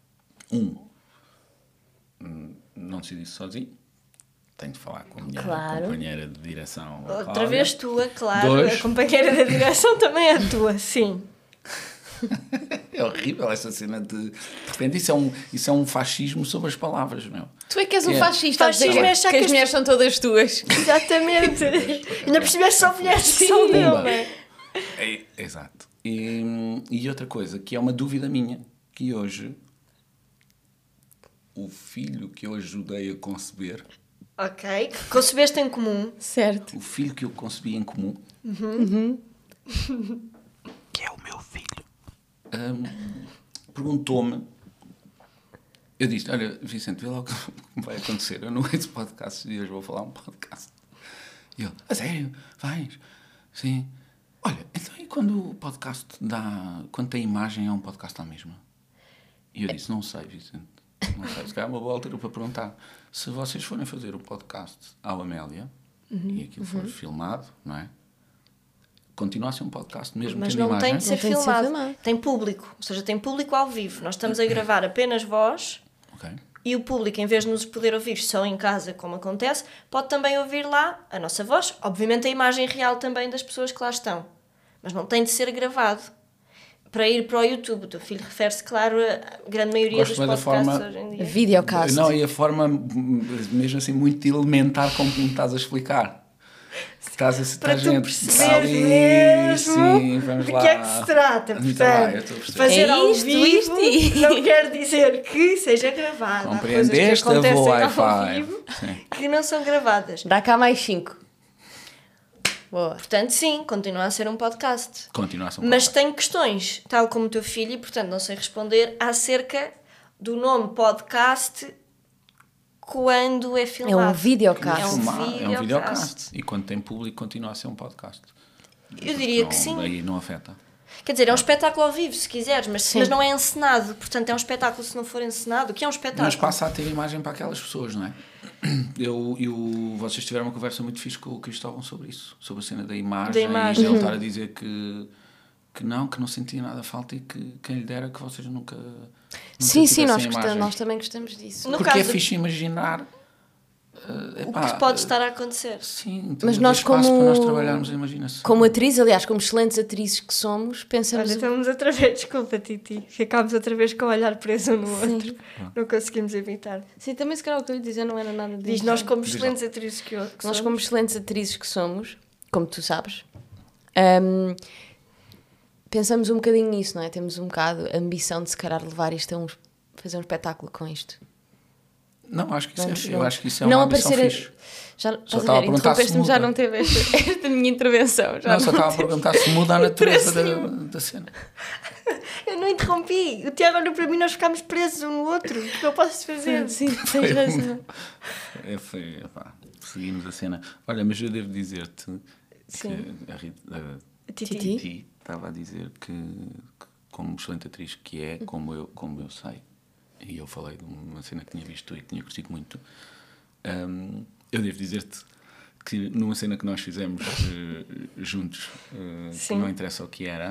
não decidi isso sozinho. Tenho de falar com a minha Claro. companheira de direção. a Outra Cláudia. vez tua, claro. Dois. A companheira da direção também é tua, sim. É horrível essa cena de... De repente, isso é um fascismo sobre as palavras, meu. Tu é que és um É. fascista a dizer Fascismo é que achar as que as- mulheres são todas tuas. Exatamente. Ainda por cima é só mulheres que são dele, Pumba. não é? Exato. E outra coisa, que é uma dúvida minha, que hoje o filho que eu ajudei a conceber, Ok. Que concebeste em comum. Certo. o filho que eu concebi em comum, que é o meu filho, perguntou-me, eu disse, olha, Vicente, vê lá o que vai acontecer, eu não ouço podcast e hoje vou falar um podcast. E ele, a sério? Vais? Sim. Olha, então e quando o podcast quando tem imagem é um podcast à mesma? E eu disse, não sei, Vicente, não sei, se calhar é uma boa altura para perguntar. Se vocês forem fazer o podcast ao Amélia, e aquilo for filmado, não é? Continua a ser um podcast mesmo Mas tendo não imagem. tem de ser Não tem de ser filmado. filmado. Tem público. Ou seja, tem público ao vivo. Nós estamos a gravar apenas voz Ok. e o público, em vez de nos poder ouvir só em casa, como acontece, pode também ouvir lá a nossa voz. Obviamente a imagem real também das pessoas que lá estão. Mas não tem de ser gravado. Para ir para o YouTube. O teu filho refere-se, claro, a grande maioria Gosto dos bem da podcasts forma- hoje em dia. Videocast. Não, e a forma, mesmo assim, muito elementar como me estás a explicar. Estás Para a tu gente perceberes ali, mesmo sim, vamos de lá. que é que se trata. Então vai, eu Portanto, estou a perceber. fazer É ao isto, vivo isto. não quer dizer que seja gravado. Há coisas que Compreendeste a acontecem voa ao Wi-Fi? vivo Sim. que não são gravadas. Dá cá mais 5. Boa. Portanto, sim, continua a ser um podcast. Continua a ser um Mas podcast. tenho questões, tal como o teu filho, e portanto não sei responder acerca do nome podcast quando é filmado. É um videocast. É um filmar, é um videocast. videocast. E quando tem público, continua a ser um podcast. Eu diria Não, que sim. Aí não afeta. Quer dizer, é um espetáculo ao vivo, se quiseres, mas não é encenado. Portanto, é um espetáculo se não for encenado. O que é um espetáculo? Mas passa a ter imagem para aquelas pessoas, não é? Vocês tiveram uma conversa muito fixe com o Cristóvão sobre isso, sobre a cena da imagem. Da imagem. E ele estar a dizer que não sentia nada falta e que quem lhe dera que vocês nunca Sim, tivessem nós também gostamos disso. No Porque é caso- fixe imaginar O que pode estar a acontecer. Sim, Mas mas nós espaço como- para nós trabalharmos a imaginação. Como atriz, aliás, como excelentes atrizes que somos, pensamos... Olha, estamos outra vez, desculpa, Titi. Ficámos outra vez com o olhar preso um no outro. Não conseguimos evitar. Sim, também se calhar o que eu ia dizer não era nada disso. Diz nós como Diz lá. excelentes atrizes que Nós, somos. como excelentes atrizes que somos, como tu sabes, pensamos um bocadinho nisso, não é? Temos um bocado a ambição de se calhar levar isto a fazer um espetáculo com isto. Não, acho que isso Vamos- eu acho que isso é não uma ambição aparecer fixe. Já, Só estás estava a a ver, perguntar se interrompeste-me, já muda. não teve esta minha intervenção. Já Não, só estava a teve. perguntar se muda a natureza Interesse da cena. Eu não interrompi. O Tiago olhou para mim e nós ficámos presos um no outro. O que eu posso fazer? Sim, tens razão. Seguimos a cena. Olha, mas eu devo dizer-te Sim. que a Rita Titi. Titi? estava a dizer que como excelente atriz que é, como eu sei, e eu falei de uma cena que tinha visto e que tinha curtido muito, eu devo dizer-te que numa cena que nós fizemos juntos, que Sim. não interessa o que era,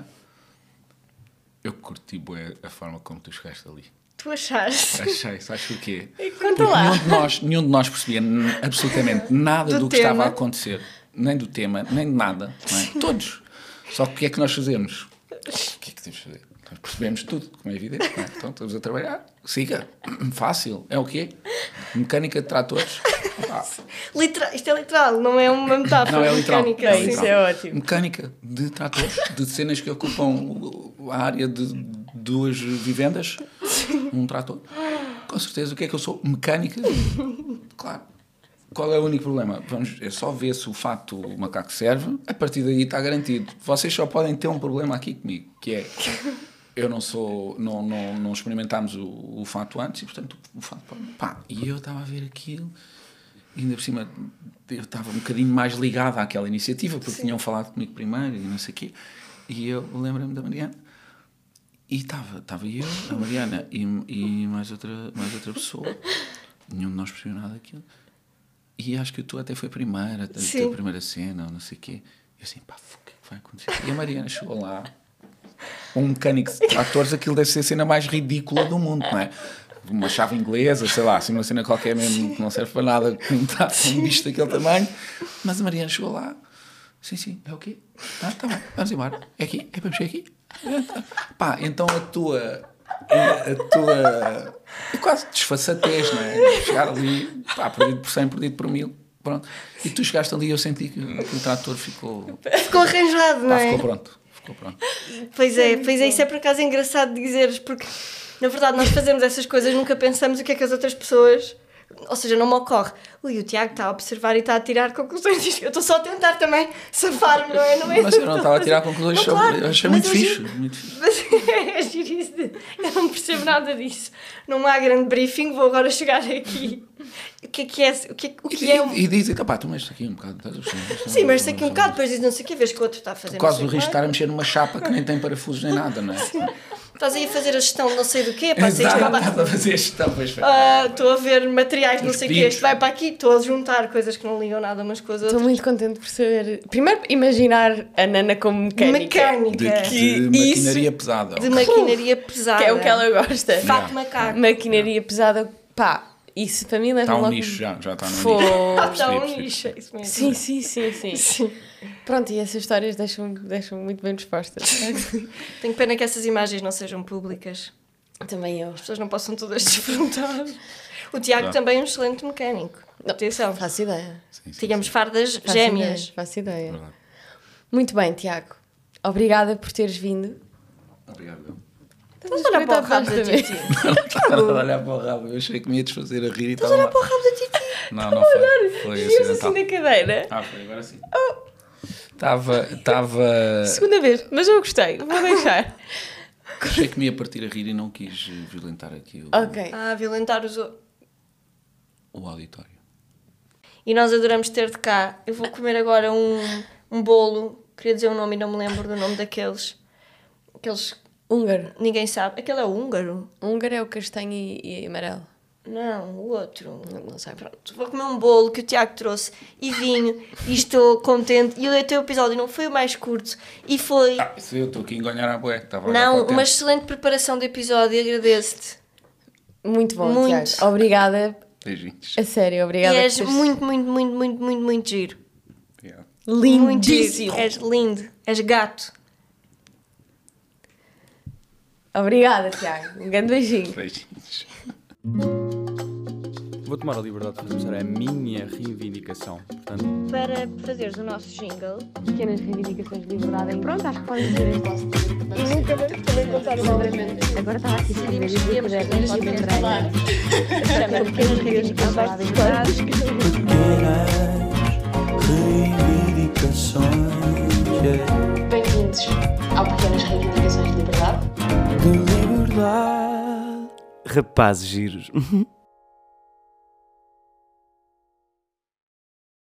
eu curti bué a forma como tu chegaste ali. Tu achaste? Achei, sabes o quê? Conta lá. Nenhum de nós percebia absolutamente nada Do do que tema. estava a acontecer. Nem do tema, nem de nada. Não é? Todos. Só que o que é que nós fazemos? O que é que temos de fazer? Nós percebemos tudo, como é evidente. Não é? Então estamos a trabalhar. Siga. Fácil. É o quê? Mecânica de tratores. Ah, Isto é literal, não é uma metáfora não, é literal. mecânica. É sim. literal. Isso é ótimo. Mecânica de tratores, de cenas que ocupam a área de 2 vivendas. Um trator. Com certeza. O que é que eu sou? Mecânica. Claro. Qual é o único problema? É só ver se o fato o macaco serve, a partir daí está garantido. Vocês só podem ter um problema aqui comigo, que é eu não sou, não experimentámos o fato antes e portanto o fato, pá, e eu estava a ver aquilo e ainda por cima eu estava um bocadinho mais ligado àquela iniciativa porque tinham falado comigo primeiro e não sei o quê, e eu lembro-me da Mariana e estava eu, a Mariana e mais outra pessoa, nenhum de nós percebeu nada daquilo. E acho que tu até foi a primeira, a primeira cena, ou não sei o quê. E eu assim, pá, o que é que vai acontecer? E a Mariana chegou lá, um mecânico de tratores, aquilo deve ser a cena mais ridícula do mundo, não é? Uma chave inglesa, sei lá, assim, uma cena qualquer mesmo que não serve para nada, que não está um bicho daquele tamanho. Mas a Mariana chegou lá, sim, é o quê? Ah, tá bem, vamos embora. É aqui? É para mexer aqui? Pá, então a tua quase desfaçatez, não é? Chegar ali, pá, perdido por 100, perdido por 1000, pronto. E tu chegaste ali e eu senti que o trator ficou arranjado, não é? ficou pronto. Pois é, isso é por acaso engraçado dizeres, porque na verdade nós fazemos essas coisas, nunca pensamos o que é que as outras pessoas, ou seja, não me ocorre. Ui, o Tiago está a observar e está a tirar conclusões disto. Eu estou só a tentar também safar-me, não é? Não é Mas eu não estava a tirar conclusões sobre. claro, Eu achei mas muito fixe. Muito fixe. Mas é giro isso de, eu não percebo nada disso. Não há grande briefing, vou agora chegar aqui. O que é? O que é? E dizem, pá, tu mexes aqui um bocado. Estás a perceber? Sim, mas aqui um bocado, depois diz não sei o que, vês que o outro está a fazer. Quase o não sei risco de estar a mexer numa chapa que nem tem parafusos nem nada, não é? Estás aí a fazer a gestão de não sei do quê, pá, sei Exato, isto estás a fazer a gestão, pois foi. estou a ver materiais, não Os sei o quê, pedidos. este vai para aqui, estou a juntar coisas que não ligam nada umas com as Estou outras. muito contente por saber. Primeiro, imaginar a Nana como mecânica. De maquinaria pesada. De maquinaria pesada. Que é o que ela gosta. Fato macaco. Maquinaria pesada. Pá, isso para mim leva Está um logo... nicho já está no Fogo. nicho. Está um Percebi. lixo, é isso mesmo. Sim. Pronto, e essas histórias deixam muito bem dispostas. Tenho pena que essas imagens não sejam públicas. Também eu. As pessoas não possam todas desfrutar. O Tiago também é um excelente mecânico. Atenção. Faço ideia. Sim. Tínhamos fardas gêmeas. Faço ideia. Verdade. Muito bem, Tiago. Obrigada por teres vindo. Obrigado. Estás a olhar para o rabo da Titi. Estava a olhar para o rabo. Eu achei que me ia desfazer a rir e Estás a olhar para o rabo da Titi. Não foi. Foi Vias acidental. assim na cadeira. Foi, agora sim. Estava. Segunda vez, mas eu gostei. Vou deixar. Achei que me ia partir a rir e não quis violentar aqui Ok. Violentar os o auditório. E nós adoramos ter-te cá. Eu vou comer agora um bolo, queria dizer um nome e não me lembro do nome daqueles. Aqueles... Húngaro. Ninguém sabe. Aquele é o húngaro? Húngaro é o castanho e amarelo. Não, o outro. Não sei. Pronto, vou comer um bolo que o Tiago trouxe e vinho e estou contente. E o teu episódio não foi o mais curto e foi... Isso eu estou aqui a enganhar a bué. Não, uma excelente preparação do episódio e agradeço-te. Muito bom, Muito. Tiago. Obrigada. Beijinhos. A sério, obrigada. E és por teres- muito giro. Yeah. Muito giro. Lindíssimo. És lindo. És gato. Obrigada, Tiago. Um grande beijinho. Beijinhos. Vou tomar a liberdade de fazer a minha reivindicação. Portanto, Para fazeres o nosso jingle. Pequenas reivindicações de liberdade. Pronto, acho que podem ser em posse. E nunca vamos também contar uma obra. Agora estava aqui a escrever e Decidimos que pequenas reivindicações de liberdade. Reivindicações. Bem-vindos ao Pequenas Reivindicações de Liberdade. De liberdade. Rapazes giros.